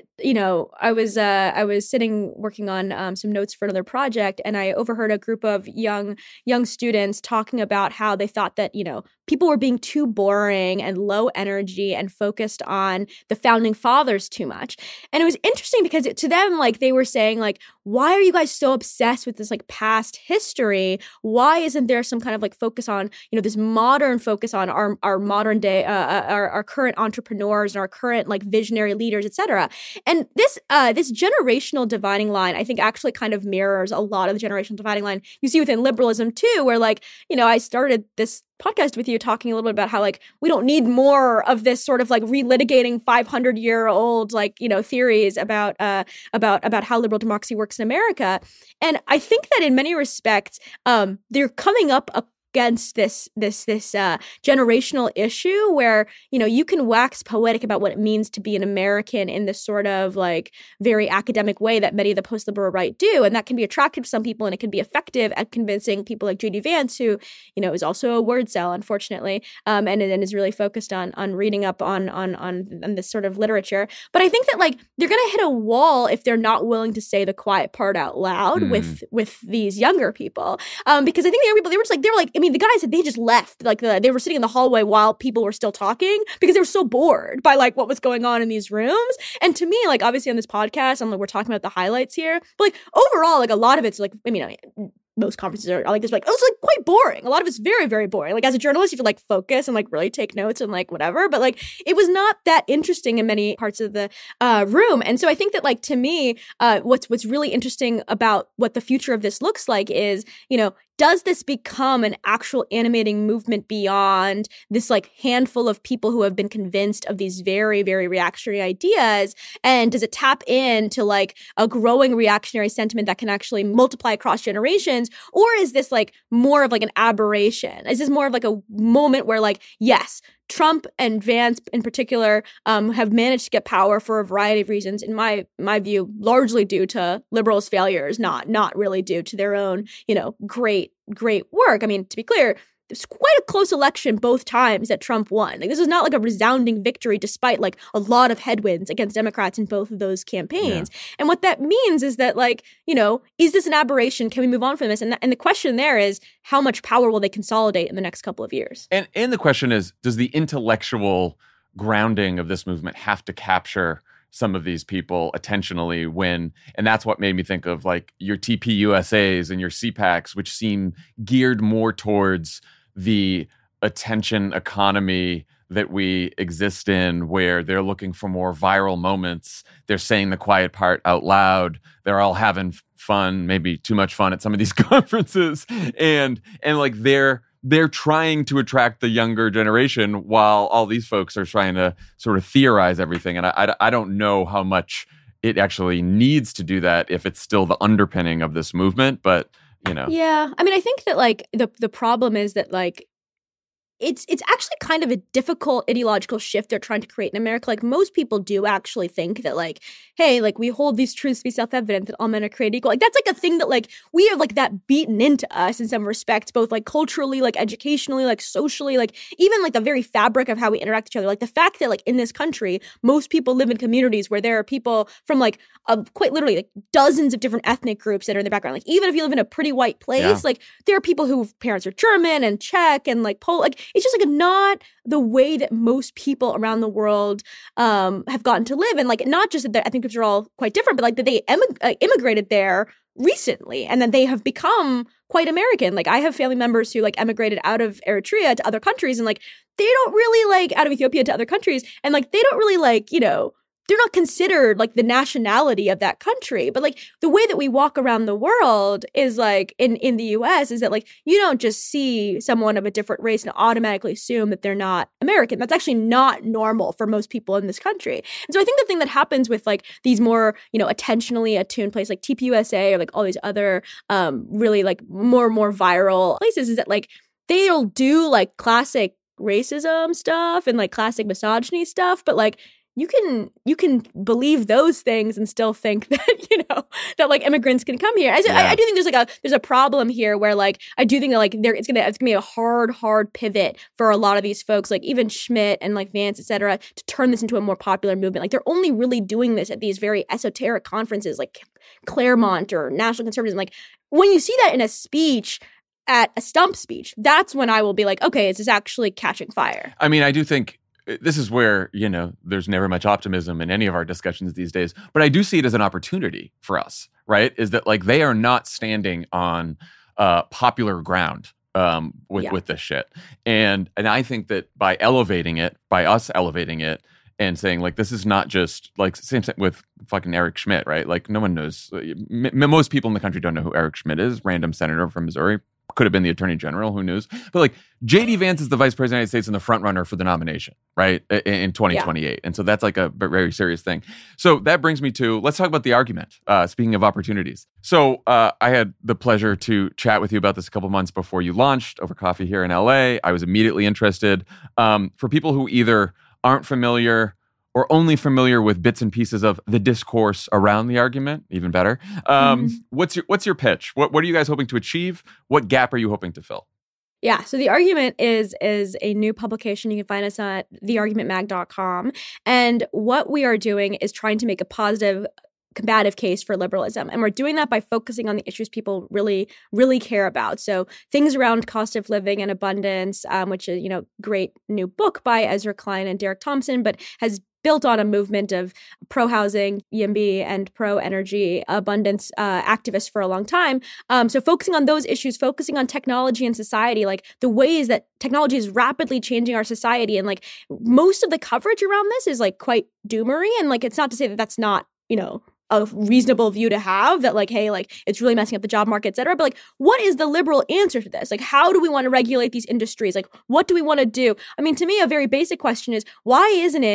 sitting working on some notes for another project, and I overheard a group of young students talking about how they thought that, people were being too boring and low energy and focused on the founding fathers too much. And it was interesting because to them, like, they were saying, like, why are you guys so obsessed with this like past history? Why isn't there some kind of like focus on, this modern focus on our modern day, our current entrepreneurs and our current like visionary leaders, et cetera? And this generational dividing line, I think, actually kind of mirrors a lot of the generational dividing line you see within liberalism too, where like, I started this podcast with you talking a little bit about how like we don't need more of this sort of like relitigating 500-year-old like theories about how liberal democracy works in America. And I think that in many respects they're coming up against this generational issue where you can wax poetic about what it means to be an American in this sort of like very academic way that many of the post-liberal right do, and that can be attractive to some people, and it can be effective at convincing people like J.D. Vance, who is also a word cell, unfortunately, and is really focused on reading up on this sort of literature. But I think that like they're gonna hit a wall if they're not willing to say the quiet part out loud with these younger people, because I think the younger people they were like. I mean, the guys said they just left. Like they were sitting in the hallway while people were still talking because they were so bored by like what was going on in these rooms. And to me, like obviously on this podcast, we're talking about the highlights here, but like overall, like a lot of it's like most conferences are like this, like, oh, it's like quite boring. A lot of it's very, very boring. Like as a journalist, you have to like focus and like really take notes and like whatever. But like it was not that interesting in many parts of the room. And so I think that like to me, what's really interesting about what the future of this looks like is, does this become an actual animating movement beyond this like handful of people who have been convinced of these very, very reactionary ideas? And does it tap into like a growing reactionary sentiment that can actually multiply across generations? Or is this like more of like an aberration? Is this more of like a moment where like, yes, Trump and Vance in particular have managed to get power for a variety of reasons, in my view, largely due to liberals' failures, not really due to their own, great work. I mean, to be clear, it's quite a close election both times that Trump won. Like, this is not like a resounding victory despite like a lot of headwinds against Democrats in both of those campaigns. Yeah. And what that means is that, like, you know, is this an aberration? Can we move on from this? And the question there is, how much power will they consolidate in the next couple of years? And the question is, does the intellectual grounding of this movement have to capture some of these people attentionally and that's what made me think of like your TPUSAs and your CPACs, which seem geared more towards the attention economy that we exist in, where they're looking for more viral moments. They're saying the quiet part out loud. They're all having fun, maybe too much fun at some of these conferences. And like they're trying to attract the younger generation while all these folks are trying to sort of theorize everything. And I don't know how much it actually needs to do that if it's still the underpinning of this movement, but you know. Yeah. I mean, I think that like the problem is that like it's actually kind of a difficult ideological shift they're trying to create in America. Like, most people do actually think that, like, hey, like, we hold these truths to be self-evident that all men are created equal. Like, that's like a thing that, like, we have like that beaten into us in some respects, both like culturally, like educationally, like socially, like even like the very fabric of how we interact with each other. Like the fact that like in this country, most people live in communities where there are people from like quite literally like dozens of different ethnic groups that are in the background. Like, even if you live in a pretty white place, like there are people whose parents are German and Czech and like Polish. Like, it's just like not the way that most people around the world have gotten to live. And like, not just that I think groups are all quite different, but like that they immigrated there recently and then they have become quite American. Like, I have family members who like emigrated out of Eritrea to other countries, and like they don't really like out of Ethiopia to other countries, and like they don't really like, you know, they're not considered like the nationality of that country. But like the way that we walk around the world is like in the US is that like you don't just see someone of a different race and automatically assume that they're not American. That's actually not normal for most people in this country. And so I think the thing that happens with like these more, you know, attentionally attuned places like TPUSA or like all these other really like more viral places is that like they'll do like classic racism stuff and like classic misogyny stuff, but like you can believe those things and still think that, you know, that like immigrants can come here. I do think there's a problem here where like I do think that like it's gonna be a hard pivot for a lot of these folks, like even Schmidt and like Vance, et cetera, to turn this into a more popular movement. Like, they're only really doing this at these very esoteric conferences like Claremont or National Conservatism. Like, when you see that in a speech, at a stump speech, that's when I will be like, okay, is this actually catching fire? I mean, I do think this is where, you know, there's never much optimism in any of our discussions these days, but I do see it as an opportunity for us, right? Is that like they are not standing on popular ground with this shit. And I think that by us elevating it and saying like, this is not just like same with fucking Eric Schmidt, right? Like, no one knows, most people in the country don't know who Eric Schmidt is, random senator from Missouri. Could have been the attorney general, who knows? But like, J.D. Vance is the vice president of the United States and the front runner for the nomination, right, in 2028. Yeah. And so that's like a very serious thing. So that brings me to, let's talk about the argument, speaking of opportunities. So I had the pleasure to chat with you about this a couple months before you launched over coffee here in LA. I was immediately interested. For people who either aren't familiar or only familiar with bits and pieces of the discourse around the argument, even better. What's your pitch? What are you guys hoping to achieve? What gap are you hoping to fill? Yeah, so The Argument is a new publication. You can find us at theargumentmag.com. And what we are doing is trying to make a positive, combative case for liberalism. And we're doing that by focusing on the issues people really, really care about. So things around cost of living and abundance, which is, you know, great new book by Ezra Klein and Derek Thompson, but has built on a movement of pro-housing, EMB, and pro-energy abundance activists for a long time. So focusing on those issues, focusing on technology and society, like the ways that technology is rapidly changing our society. And like most of the coverage around this is like quite doomery. And like, it's not to say that that's not, you know, a reasonable view to have, that like, hey, like it's really messing up the job market, et cetera. But like, what is the liberal answer to this? Like, how do we want to regulate these industries? Like, what do we want to do? I mean, to me, a very basic question is, why isn't it like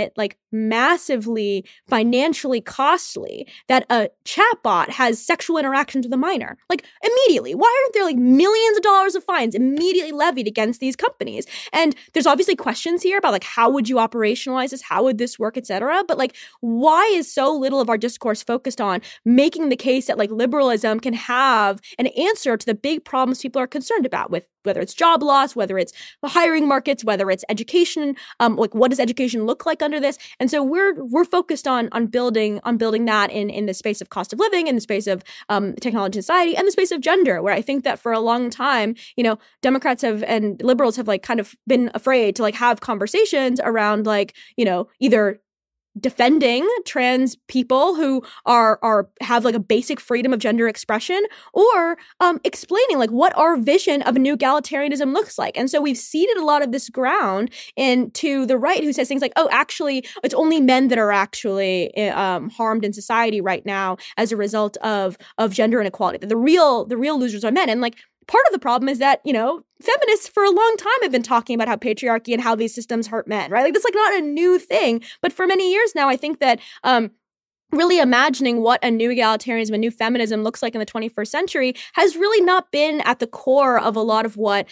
massively financially costly that a chatbot has sexual interactions with a minor. Like, immediately. Why aren't there like millions of dollars of fines immediately levied against these companies? And there's obviously questions here about like, how would you operationalize this? How would this work, et cetera? But like, why is so little of our discourse focused on making the case that like liberalism can have an answer to the big problems people are concerned about, with whether it's job loss, whether it's hiring markets, whether it's education, like what does education look like under this? And so we're focused on building that in the space of cost of living, in the space of technology and society, and the space of gender, where I think that for a long time, Democrats and liberals have like kind of been afraid to like have conversations around like, either defending trans people who have like a basic freedom of gender expression, or explaining like what our vision of a new egalitarianism looks like. And so we've ceded a lot of this ground into the right, who says things like, oh, actually, it's only men that are actually harmed in society right now as a result of gender inequality. That the real losers are men. And like, part of the problem is that, feminists for a long time have been talking about how patriarchy and how these systems hurt men, right? Like, that's like not a new thing. But for many years now, I think that really imagining what a new egalitarianism, a new feminism looks like in the 21st century has really not been at the core of a lot of what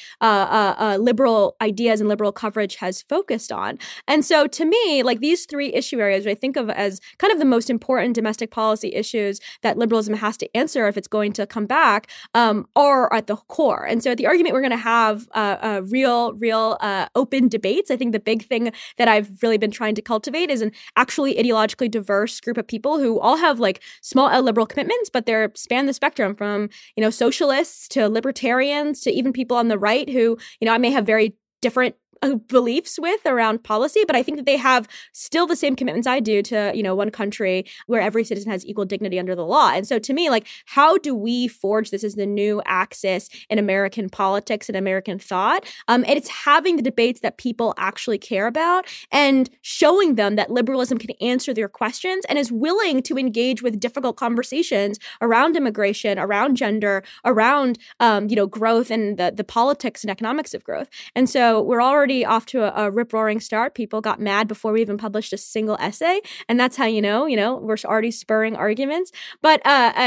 liberal ideas and liberal coverage has focused on. And so to me, like these three issue areas, I think of as kind of the most important domestic policy issues that liberalism has to answer if it's going to come back, are at the core. And so at the argument, we're going to have real open debates. I think the big thing that I've really been trying to cultivate is an actually ideologically diverse group of people who all have like small L liberal commitments, but they're span the spectrum from, socialists to libertarians to even people on the right who, I may have very different beliefs with around policy, but I think that they have still the same commitments I do to, one country where every citizen has equal dignity under the law. And so to me, like, how do we forge this as the new axis in American politics and American thought? And it's having the debates that people actually care about and showing them that liberalism can answer their questions and is willing to engage with difficult conversations around immigration, around gender, around, growth and the politics and economics of growth. And so we're already off to a rip-roaring start. People got mad before we even published a single essay. And that's how we're already spurring arguments. But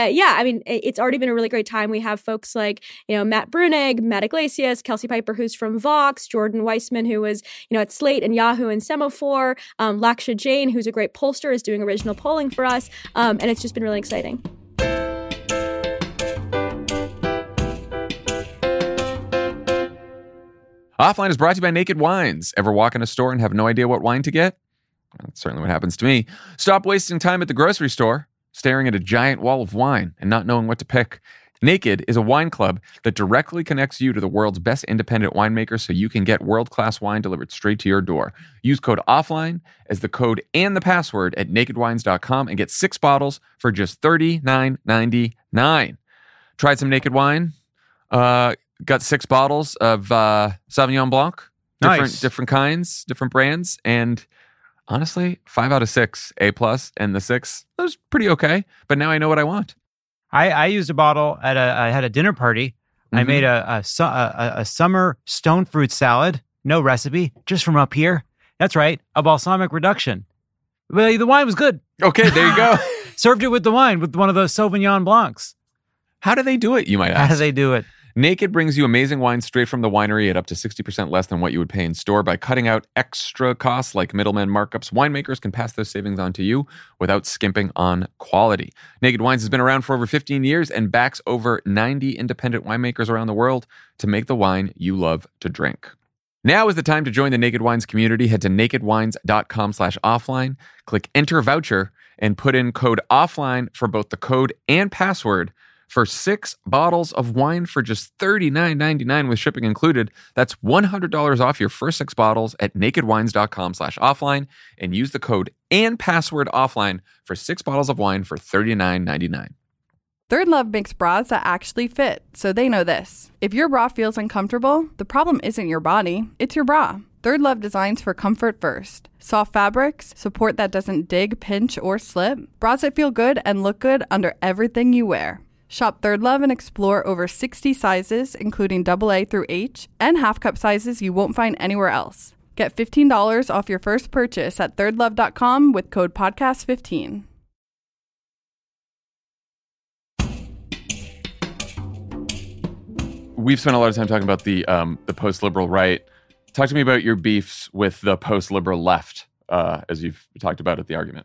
it's already been a really great time. We have folks like, Matt Brunig, Matt Iglesias, Kelsey Piper, who's from Vox, Jordan Weissman, who was, at Slate and Yahoo and Semaphore, Laksha Jain, who's a great pollster, is doing original polling for us. And it's just been really exciting. Offline is brought to you by Naked Wines. Ever walk in a store and have no idea what wine to get? That's certainly what happens to me. Stop wasting time at the grocery store, staring at a giant wall of wine and not knowing what to pick. Naked is a wine club that directly connects you to the world's best independent winemakers so you can get world-class wine delivered straight to your door. Use code OFFLINE as the code and the password at nakedwines.com and get 6 bottles for just $39.99. Tried some Naked Wine. Got 6 bottles of Sauvignon Blanc, different kinds, different brands, and honestly, 5 out of 6 A+, and the 6, that was pretty okay. But now I know what I want. I used a bottle I had a dinner party. Mm-hmm. I made a summer stone fruit salad, no recipe, just from up here. That's right, a balsamic reduction. Well, the wine was good. Okay, there you go. Served it with the wine, with one of those Sauvignon Blancs. How do they do it, you might ask? How do they do it? Naked brings you amazing wine straight from the winery at up to 60% less than what you would pay in store. By cutting out extra costs like middleman markups, winemakers can pass those savings on to you without skimping on quality. Naked Wines has been around for over 15 years and backs over 90 independent winemakers around the world to make the wine you love to drink. Now is the time to join the Naked Wines community. Head to nakedwines.com/offline, click enter voucher, and put in code OFFLINE for both the code and password for 6 bottles of wine for just $39.99 with shipping included. That's $100 off your first 6 bottles at nakedwines.com/offline and use the code and password OFFLINE for 6 bottles of wine for $39.99. Third Love makes bras that actually fit, so they know this. If your bra feels uncomfortable, the problem isn't your body, it's your bra. Third Love designs for comfort first. Soft fabrics, support that doesn't dig, pinch, or slip. Bras that feel good and look good under everything you wear. Shop Third Love and explore over 60 sizes, including AA through H, and half cup sizes you won't find anywhere else. Get $15 off your first purchase at thirdlove.com with code podcast15. We've spent a lot of time talking about the post-liberal right. Talk to me about your beefs with the post-liberal left, as you've talked about at the argument.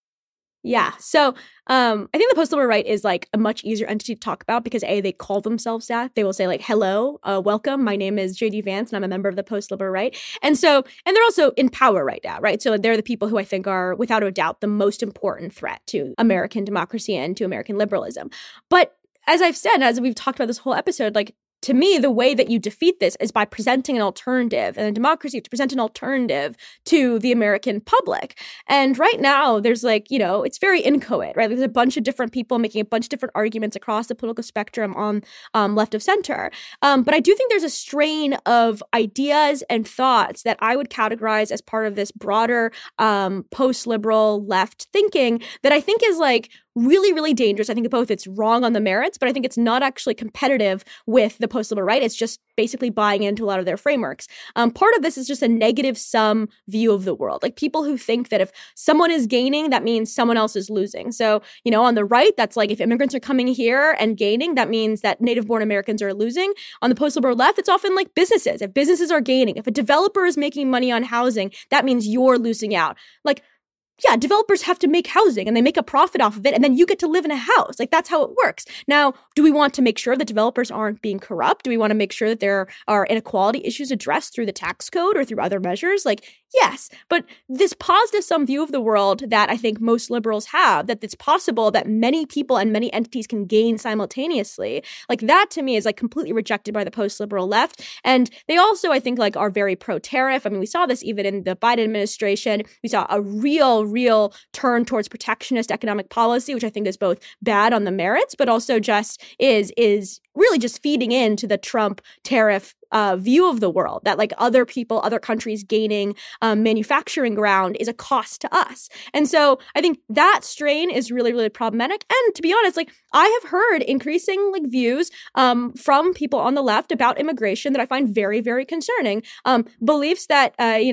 Yeah. So I think the post-liberal right is like a much easier entity to talk about because they call themselves that. They will say like, hello, welcome. My name is JD Vance and I'm a member of the post-liberal right. And they're also in power right now, right? So they're the people who I think are without a doubt the most important threat to American democracy and to American liberalism. But as I've said, as we've talked about this whole episode, like, to me, the way that you defeat this is by presenting an alternative. And in democracy, you have to present an alternative to the American public. And right now, there's like, it's very inchoate, right? There's a bunch of different people making a bunch of different arguments across the political spectrum on left of center. But I do think there's a strain of ideas and thoughts that I would categorize as part of this broader post-liberal left thinking that I think is like really, really dangerous. I think both it's wrong on the merits, but I think it's not actually competitive with the post-liberal right. It's just basically buying into a lot of their frameworks. Part of this is just a negative sum view of the world. Like people who think that if someone is gaining, that means someone else is losing. So, on the right, that's like if immigrants are coming here and gaining, that means that native-born Americans are losing. On the post-liberal left, it's often like businesses. If businesses are gaining, if a developer is making money on housing, that means you're losing out. Like, yeah, developers have to make housing and they make a profit off of it and then you get to live in a house. Like that's how it works. Now, do we want to make sure that developers aren't being corrupt? Do we want to make sure that there are inequality issues addressed through the tax code or through other measures? Like, yes, but this positive sum view of the world that I think most liberals have, that it's possible that many people and many entities can gain simultaneously, like that to me is like completely rejected by the post-liberal left. And they also, I think, like are very pro-tariff. I mean, we saw this even in the Biden administration. We saw a real turn towards protectionist economic policy, which I think is both bad on the merits, but also just is really just feeding into the Trump tariff view of the world, that like other people, other countries gaining manufacturing ground is a cost to us. And so I think that strain is really, really problematic. And to be honest, like I have heard increasing like views from people on the left about immigration that I find very, very concerning. Beliefs that,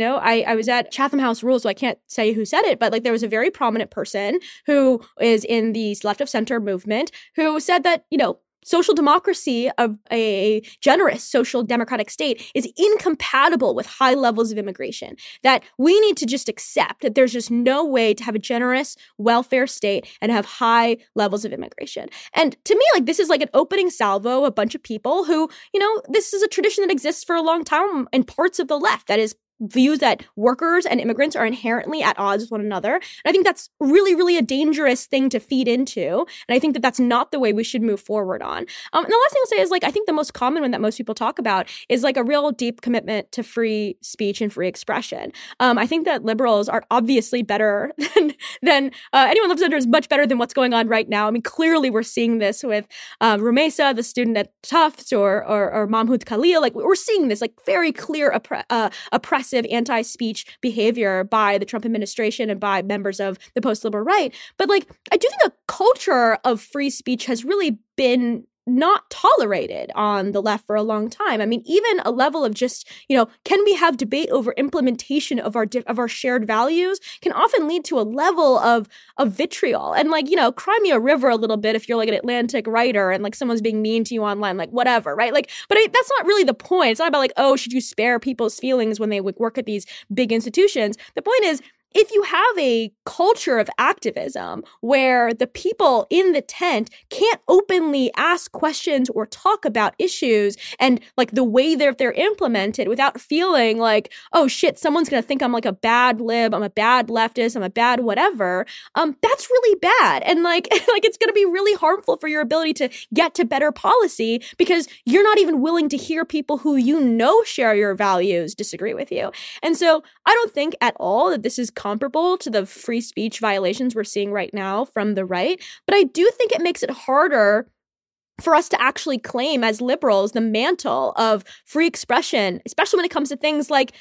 I was at Chatham House Rules, so I can't say who said it, but like there was a very prominent person who is in the left of center movement who said that, social democracy of a generous social democratic state is incompatible with high levels of immigration, that we need to just accept that there's just no way to have a generous welfare state and have high levels of immigration. And to me, like this is like an opening salvo, a bunch of people who, this is a tradition that exists for a long time in parts of the left that is views that workers and immigrants are inherently at odds with one another. And I think that's really, really a dangerous thing to feed into. And I think that that's not the way we should move forward on. And the last thing I'll say is like, I think the most common one that most people talk about is like a real deep commitment to free speech and free expression. I think that liberals are obviously better than anyone left of center is much better than what's going on right now. I mean, clearly we're seeing this with Rumeysa, the student at Tufts, or Mahmoud Khalil. Like we're seeing this like very clear oppressive anti-speech behavior by the Trump administration and by members of the post-liberal right. But like, I do think a culture of free speech has really been not tolerated on the left for a long time. I mean, even a level of just, can we have debate over implementation of our shared values can often lead to a level of vitriol. And like, cry me a river a little bit if you're like an Atlantic writer and like someone's being mean to you online, like whatever, right? Like, but that's not really the point. It's not about like, oh, should you spare people's feelings when they work at these big institutions? The point is, if you have a culture of activism where the people in the tent can't openly ask questions or talk about issues and like the way they're implemented without feeling like, oh shit, someone's going to think I'm like a bad lib, I'm a bad leftist, I'm a bad whatever, that's really bad. And like it's going to be really harmful for your ability to get to better policy because you're not even willing to hear people who share your values disagree with you. And so I don't think at all that this is comparable to the free speech violations we're seeing right now from the right. But I do think it makes it harder for us to actually claim as liberals the mantle of free expression, especially when it comes to things like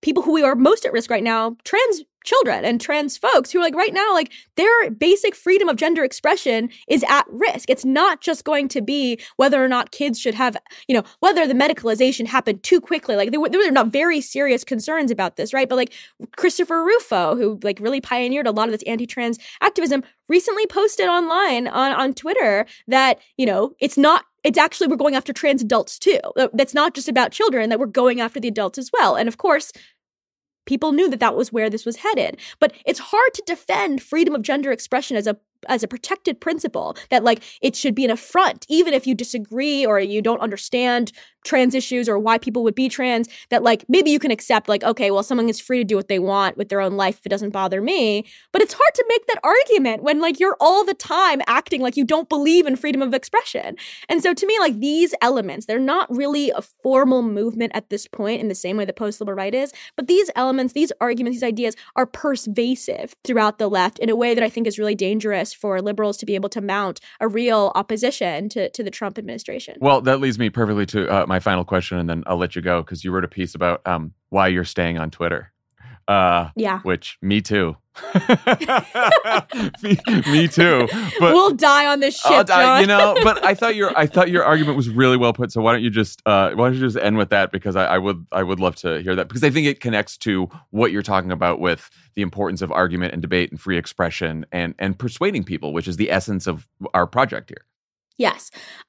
people who are most at risk right now, trans children and trans folks who are like right now, like their basic freedom of gender expression is at risk. It's not just going to be whether or not kids should have, whether the medicalization happened too quickly. Like there were not very serious concerns about this, right? But like Christopher Rufo, who like really pioneered a lot of this anti-trans activism, recently posted online on Twitter that, it's actually we're going after trans adults too. That's not just about children, that we're going after the adults as well. And of course, people knew that was where this was headed. But it's hard to defend freedom of gender expression as a protected principle, that like it should be an affront, even if you disagree or you don't understand trans issues or why people would be trans, that like maybe you can accept like, okay, well, someone is free to do what they want with their own life if it doesn't bother me. But it's hard to make that argument when like you're all the time acting like you don't believe in freedom of expression. And so to me, like these elements, they're not really a formal movement at this point in the same way that post-liberal right is, but these elements, these arguments, these ideas are pervasive throughout the left in a way that I think is really dangerous for liberals to be able to mount a real opposition to the Trump administration. Well, that leads me perfectly to my final question, and then I'll let you go, because you wrote a piece about why you're staying on Twitter. Yeah. Which, me too. me too. But we'll die on this shit, John. But I thought your argument was really well put. So why don't you just end with that? Because I would love to hear that, because I think it connects to what you're talking about with the importance of argument and debate and free expression and persuading people, which is the essence of our project here. Yes.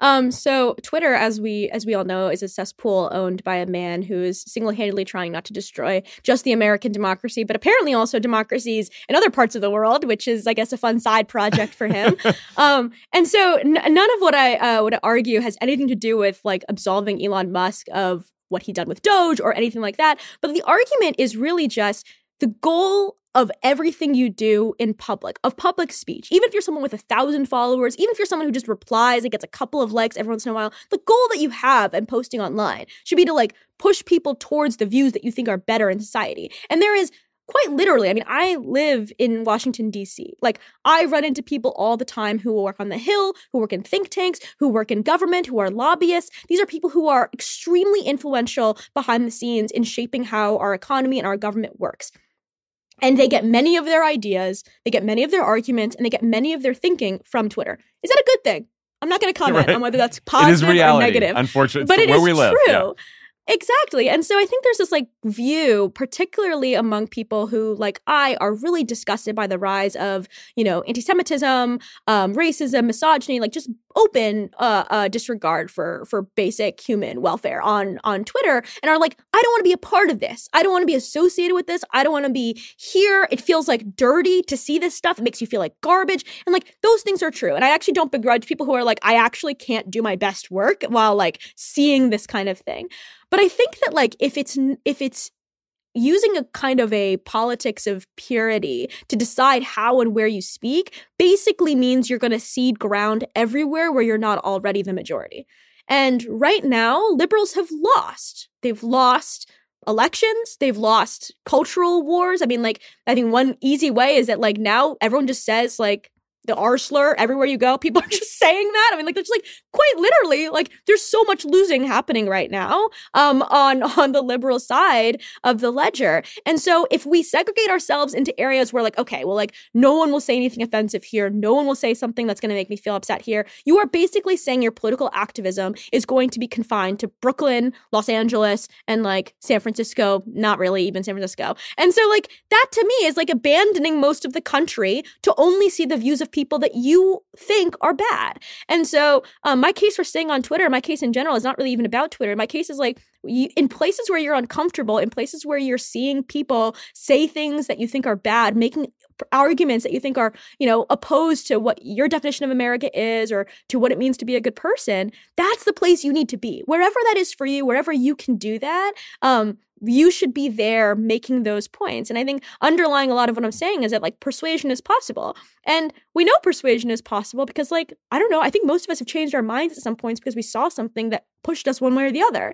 So Twitter, as we all know, is a cesspool owned by a man who is single-handedly trying not to destroy just the American democracy, but apparently also democracies in other parts of the world, which is, I guess, a fun side project for him. And so none of what I would argue has anything to do with like absolving Elon Musk of what he done with Doge or anything like that. But the argument is really just the goal of everything you do in public, of public speech. Even if you're someone with 1,000 followers, even if you're someone who just replies and gets a couple of likes every once in a while, the goal that you have in posting online should be to like push people towards the views that you think are better in society. And there is quite literally, I mean, I live in Washington, D.C. Like, I run into people all the time who work on the Hill, who work in think tanks, who work in government, who are lobbyists. These are people who are extremely influential behind the scenes in shaping how our economy and our government works. And they get many of their ideas, they get many of their arguments, and they get many of their thinking from Twitter. Is that a good thing? I'm not going to comment on whether that's positive or negative. Unfortunately, but it where is we live. True. Yeah. Exactly. And so I think there's this like view, particularly among people who like I are really disgusted by the rise of, anti-Semitism, racism, misogyny, like just open disregard for basic human welfare on Twitter, and are like, I don't want to be a part of this. I don't want to be associated with this. I don't want to be here. It feels like dirty to see this stuff. It makes you feel like garbage. And like those things are true. And I actually don't begrudge people who are like, I actually can't do my best work while like seeing this kind of thing. But I think that like if it's using a kind of a politics of purity to decide how and where you speak basically means you're going to cede ground everywhere where you're not already the majority. And right now, liberals have lost. They've lost elections. They've lost cultural wars. I mean, like, I think one easy way is that like now everyone just says like the R slur everywhere you go. People are just saying that. I mean, like, there's like quite literally, like, there's so much losing happening right now on the liberal side of the ledger. And so if we segregate ourselves into areas where like, okay, well, like, no one will say anything offensive here. No one will say something that's going to make me feel upset here. You are basically saying your political activism is going to be confined to Brooklyn, Los Angeles, and like San Francisco, not really even San Francisco. And so like that to me is like abandoning most of the country to only see the views of people that you think are bad. And so my case for staying on Twitter, my case in general is not really even about Twitter. My case is like in places where you're uncomfortable, in places where you're seeing people say things that you think are bad, making arguments that you think are, opposed to what your definition of America is or to what it means to be a good person, that's the place you need to be. Wherever that is for you, wherever you can do that, you should be there making those points. And I think underlying a lot of what I'm saying is that like persuasion is possible. And we know persuasion is possible because like, I don't know, I think most of us have changed our minds at some points because we saw something that pushed us one way or the other.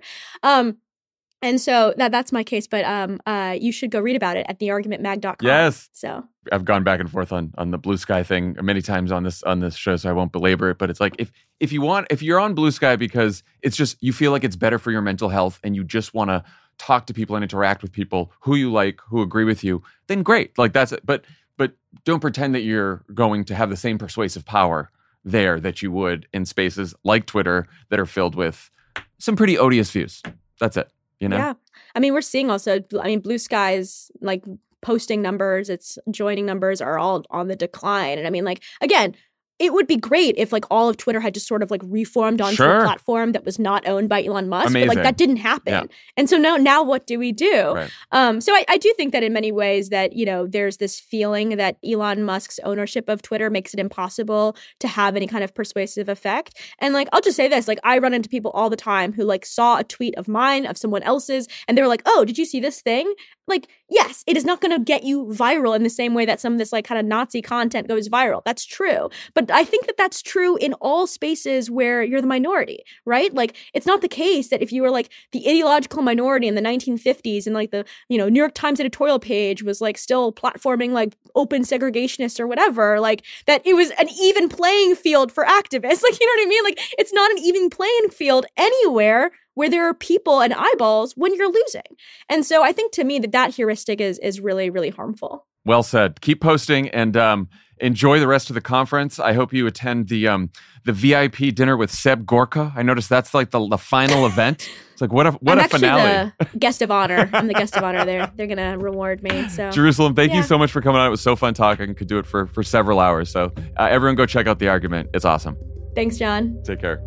And so that's my case, but you should go read about it at theargumentmag.com. Yes. So I've gone back and forth on the Blue Sky thing many times on this show, so I won't belabor it. But it's like if you're on Blue Sky because it's just you feel like it's better for your mental health and you just want to talk to people and interact with people who you like, who agree with you, then great. Like that's it. But don't pretend that you're going to have the same persuasive power there that you would in spaces like Twitter that are filled with some pretty odious views. That's it. You know? Yeah. I mean, we're seeing also, Blue Sky's like posting numbers, its joining numbers are all on the decline. And I mean, like, again, it would be great if like all of Twitter had just sort of like reformed onto a platform that was not owned by Elon Musk. Amazing. But like that didn't happen. Yeah. And so now what do we do? Right. So I do think that in many ways that, you know, there's this feeling that Elon Musk's ownership of Twitter makes it impossible to have any kind of persuasive effect. And like, I'll just say this, like I run into people all the time who like saw a tweet of mine, of someone else's, and they were like, oh, did you see this thing? Like, yes, it is not going to get you viral in the same way that some of this like kind of Nazi content goes viral. That's true. But I think that that's true in all spaces where you're the minority, right? Like, it's not the case that if you were like the ideological minority in the 1950s and like the, you know, New York Times editorial page was like still platforming like open segregationists or whatever, like that it was an even playing field for activists. Like, you know what I mean? Like, it's not an even playing field anywhere where there are people and eyeballs when you're losing. And so I think to me that heuristic is really, really harmful. Well said. Keep posting and enjoy the rest of the conference. I hope you attend the VIP dinner with Seb Gorka. I noticed that's like the final event. It's like what a finale. I'm actually the guest of honor. I'm the guest of honor there. They're going to reward me. So Jerusalem, thank you so much for coming on. It was so fun talking. Could do it for several hours. So everyone go check out The Argument. It's awesome. Thanks, John. Take care.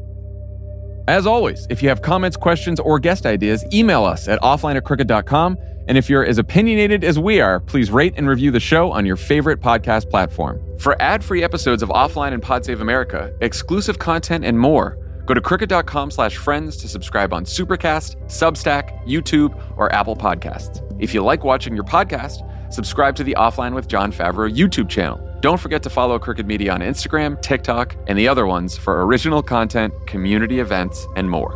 As always, if you have comments, questions, or guest ideas, email us at offline@crooked.com. And if you're as opinionated as we are, please rate and review the show on your favorite podcast platform. For ad-free episodes of Offline and Pod Save America, exclusive content, and more, go to crooked.com/friends to subscribe on Supercast, Substack, YouTube, or Apple Podcasts. If you like watching your podcast, subscribe to the Offline with Jon Favreau YouTube channel. Don't forget to follow Crooked Media on Instagram, TikTok, and the other ones for original content, community events, and more.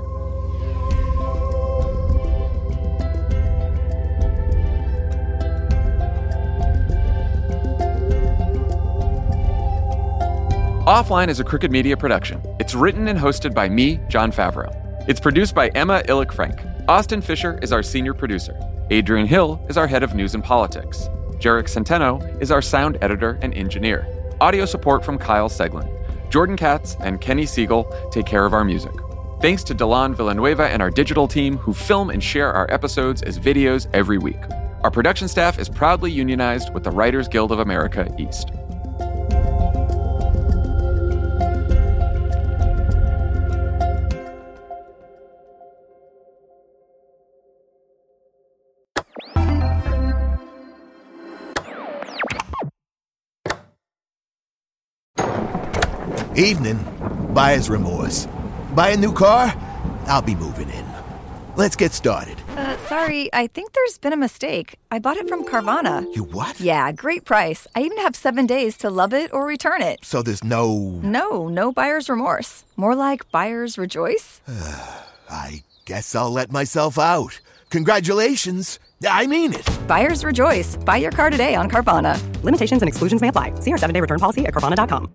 Offline is a Crooked Media production. It's written and hosted by me, Jon Favreau. It's produced by Emma Illich-Frank. Austin Fisher is our senior producer. Adrian Hill is our head of news and politics. Jarek Centeno is our sound editor and engineer. Audio support from Kyle Seglin. Jordan Katz and Kenny Siegel take care of our music. Thanks to Delan Villanueva and our digital team who film and share our episodes as videos every week. Our production staff is proudly unionized with the Writers Guild of America East. Evening. Buyer's remorse. Buy a new car? I'll be moving in. Let's get started. Sorry, I think there's been a mistake. I bought it from Carvana. You what? Yeah, great price. I even have 7 days to love it or return it. So there's no... No buyer's remorse. More like buyer's rejoice. I guess I'll let myself out. Congratulations. I mean it. Buyer's rejoice. Buy your car today on Carvana. Limitations and exclusions may apply. See our 7-day return policy at Carvana.com.